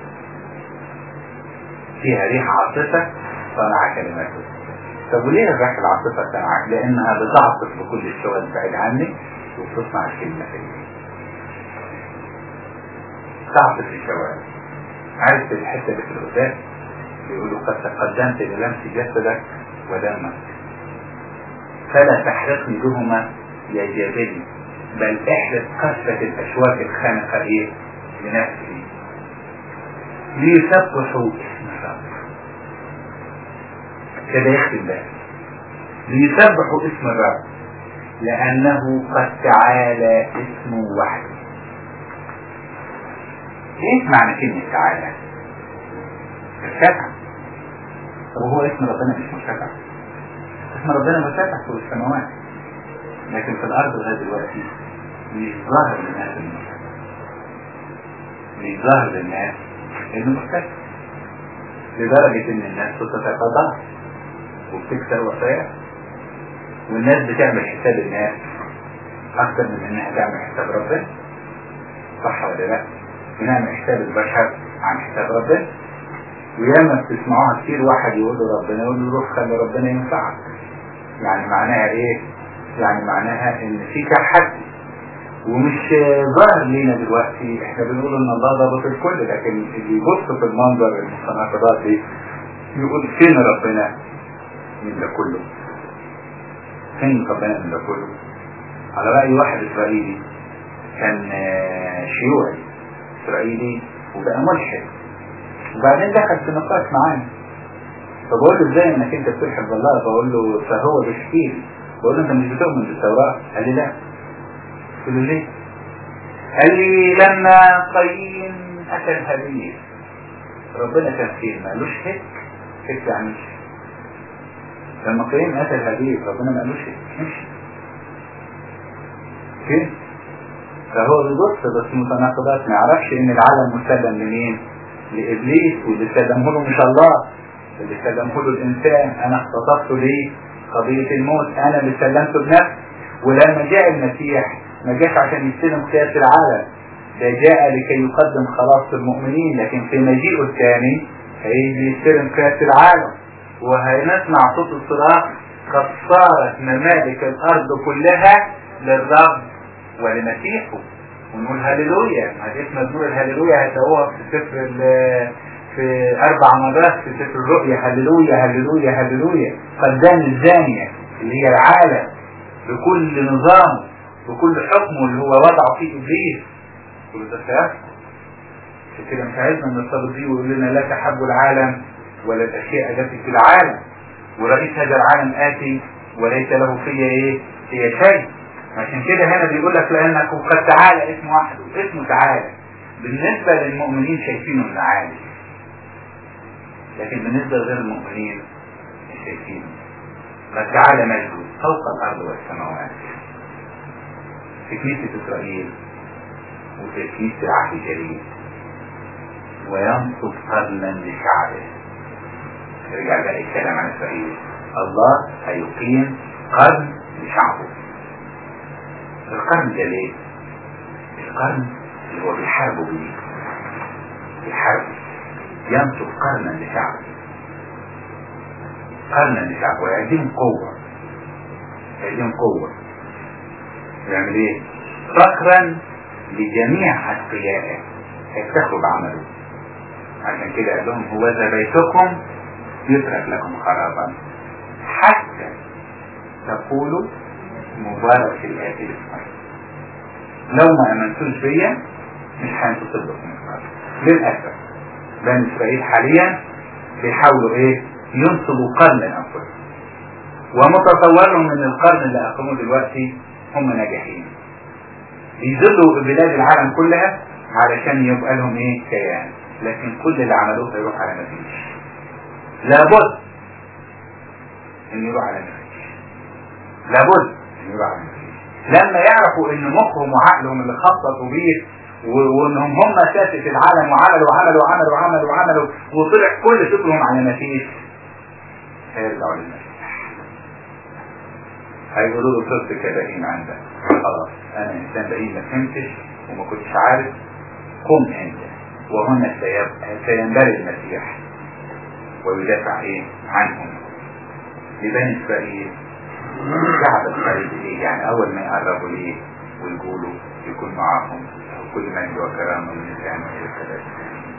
Speaker 1: فيها ريح عاصفة صانعة كلمته. طب وليه الريح العاصفة صانعة؟ لأنها بتعصف بكل الشوال بعيد عنك وبتصنع الكلمة فيه. تعصف الشوال. عارف الحتة اللي في الغداء يقولوا قد تقدمت للمس جسدك ودمك فلا تحرقني بهما يا جابلي، بل احرق قصة الاشواك الخانقة ايه لنفسي، ليسبحوا اسم الرب. كده يختم ده، ليسبحوا اسم الرب لانه قد تعالى اسمه وحده. ايه معنى كلمة تعالى؟ مرتفع. طب هو اسم ربنا مش مرتفع؟ اسم ربنا مرتفع فوق السماوات، لكن في الارض لغايه دلوقتي مش ظاهر للناس المرتفع، مش ظاهر للناس انه مرتفع، لدرجه ان الناس بتتقاضى وبتكسر وصايا، والناس بتعمل حساب الناس اكثر من انها تعمل حساب ربنا. صح ولا لا؟ بنعمل حساب البشر عن حساب ربنا. وياما بتسمعوها كتير، واحد يقول له ربنا، يقول له روح خلي ربنا ينفعك. يعني معناها ايه؟ يعني معناها ان في تحدي ومش ظاهر لينا دلوقتي. احنا بنقول ان الله ضابط الكل، لكن اللي يبص في المنظر المتناقضات دي يقول فين ربنا من ده كله؟ فين ربنا من ده كله؟ على رأي واحد اسرائيلي كان شيوعي اسرائيلي وبقى ملحد، وبعدين دخل في نقاش معانا، فبقول له ازاي انك انت بتلحد بالله؟ بقول له فهو بيحكي، بقول له انت مش بتؤمن بالتوراة؟ قال لي لا. قلت له ليه؟ قال لي لما قايين اتى الهابيل ربنا كان فيه ما قالوش هيك هيك يعني. لما قايين اتى الهابيل ربنا ما قالوش هيك مش فين؟ فهو بيبص بس متناقضات، ما يعرفش ان العالم مسلم لمين؟ لابليس، واللي سلمه له مش الله، اللي سلمه له الانسان. انا اختصصت ليه قضية الموت، انا اللي سلمته بنفسي. ولما جاء المسيح ما جاش عشان يستلم قيادة العالم، ده جاء لكي يقدم خلاص المؤمنين، لكن في مجيئه الثاني هيجي يستلم كاس العالم وهنسمع صوت الصراخ قد صارت ممالك الارض كلها للرب ولمسيحه، ونقول هللويا. هديك مزمور الهللويا هتلاقوها في سفر في اربع مرات في سفر الرؤيا، هللويا هللويا هللويا. قدام الزانية اللي هي العالم بكل نظامه بكل حكمه اللي هو وضعه فيه ابليس، كل ده سيحصل. عشان كده مش عايزنا نرتبط بيه ويقول لنا لا تحبوا العالم ولا الاشياء التي في العالم، ورئيس هذا العالم آتي وليس له فيه ايه هي شيء. عشان كده هنا بيقول لك لانك قد تعالى اسم واحد اسمه تعالى. بالنسبة للمؤمنين شايفينه من عالي، لكن بالنسبة لغير المؤمنين مش شايفينه. قد تعالى مجده فوق الارض والسماوات. في كنيسة اسرائيل وفي كنيسة العهد الجديد، وينصب قرنا لشعبه. يرجع بقى الكلام عن اسرائيل، الله هيقيم قرن لشعبه. القرن ده ليه؟ القرن اللي هو بيحاربوا بيه، بيحاربوا ينصب قرنا لشعبه، قرنا لشعبه ويعطيهم قوة، يعطيهم قوة. يعمل ايه؟ فخرا لجميع اتقيائه، هيفتخروا بعمله. عشان كده قال لهم هو ذا بيتكم يترك لكم خرابا حتى تقولوا مبارك الآتي باسمه. لو ما امنتوش بيا مش هنتصل بكم الخراب. للأسف بني إسرائيل حاليا بيحاولوا ايه؟ ينصبوا قرن لأنفسهم، ومتصور لهم ان القرن اللي اقاموه دلوقتي هم ناجحين، بيذلوا بلاد العالم كلها علشان يبقى لهم ايه؟ كيان. لكن كل اللي عملوه هيروح على مفيش. لابد ان يروح على مفيش، لابد ان يروح على مفيش. لما يعرفوا ان مخهم وعقلهم اللي خططوا بيه وانهم هم اساسة العالم وعملوا وعملوا وعملوا وعملوا وعملوا وطلع كل فكرهم على مفيش، هيرجعوا للمسيح. هيقولوا له صرت كبهيم عندك، خلاص انا انسان بهيم ما فهمتش وما كنتش عارف، قم انت. وهنا سينبري المسيح ويدافع ايه عنهم. لبني اسرائيل شعب الخليج ايه؟ يعني اول ما يقربوا ليه ويقولوا يكون معاهم كل من وكرامه من الاسلام والكلام.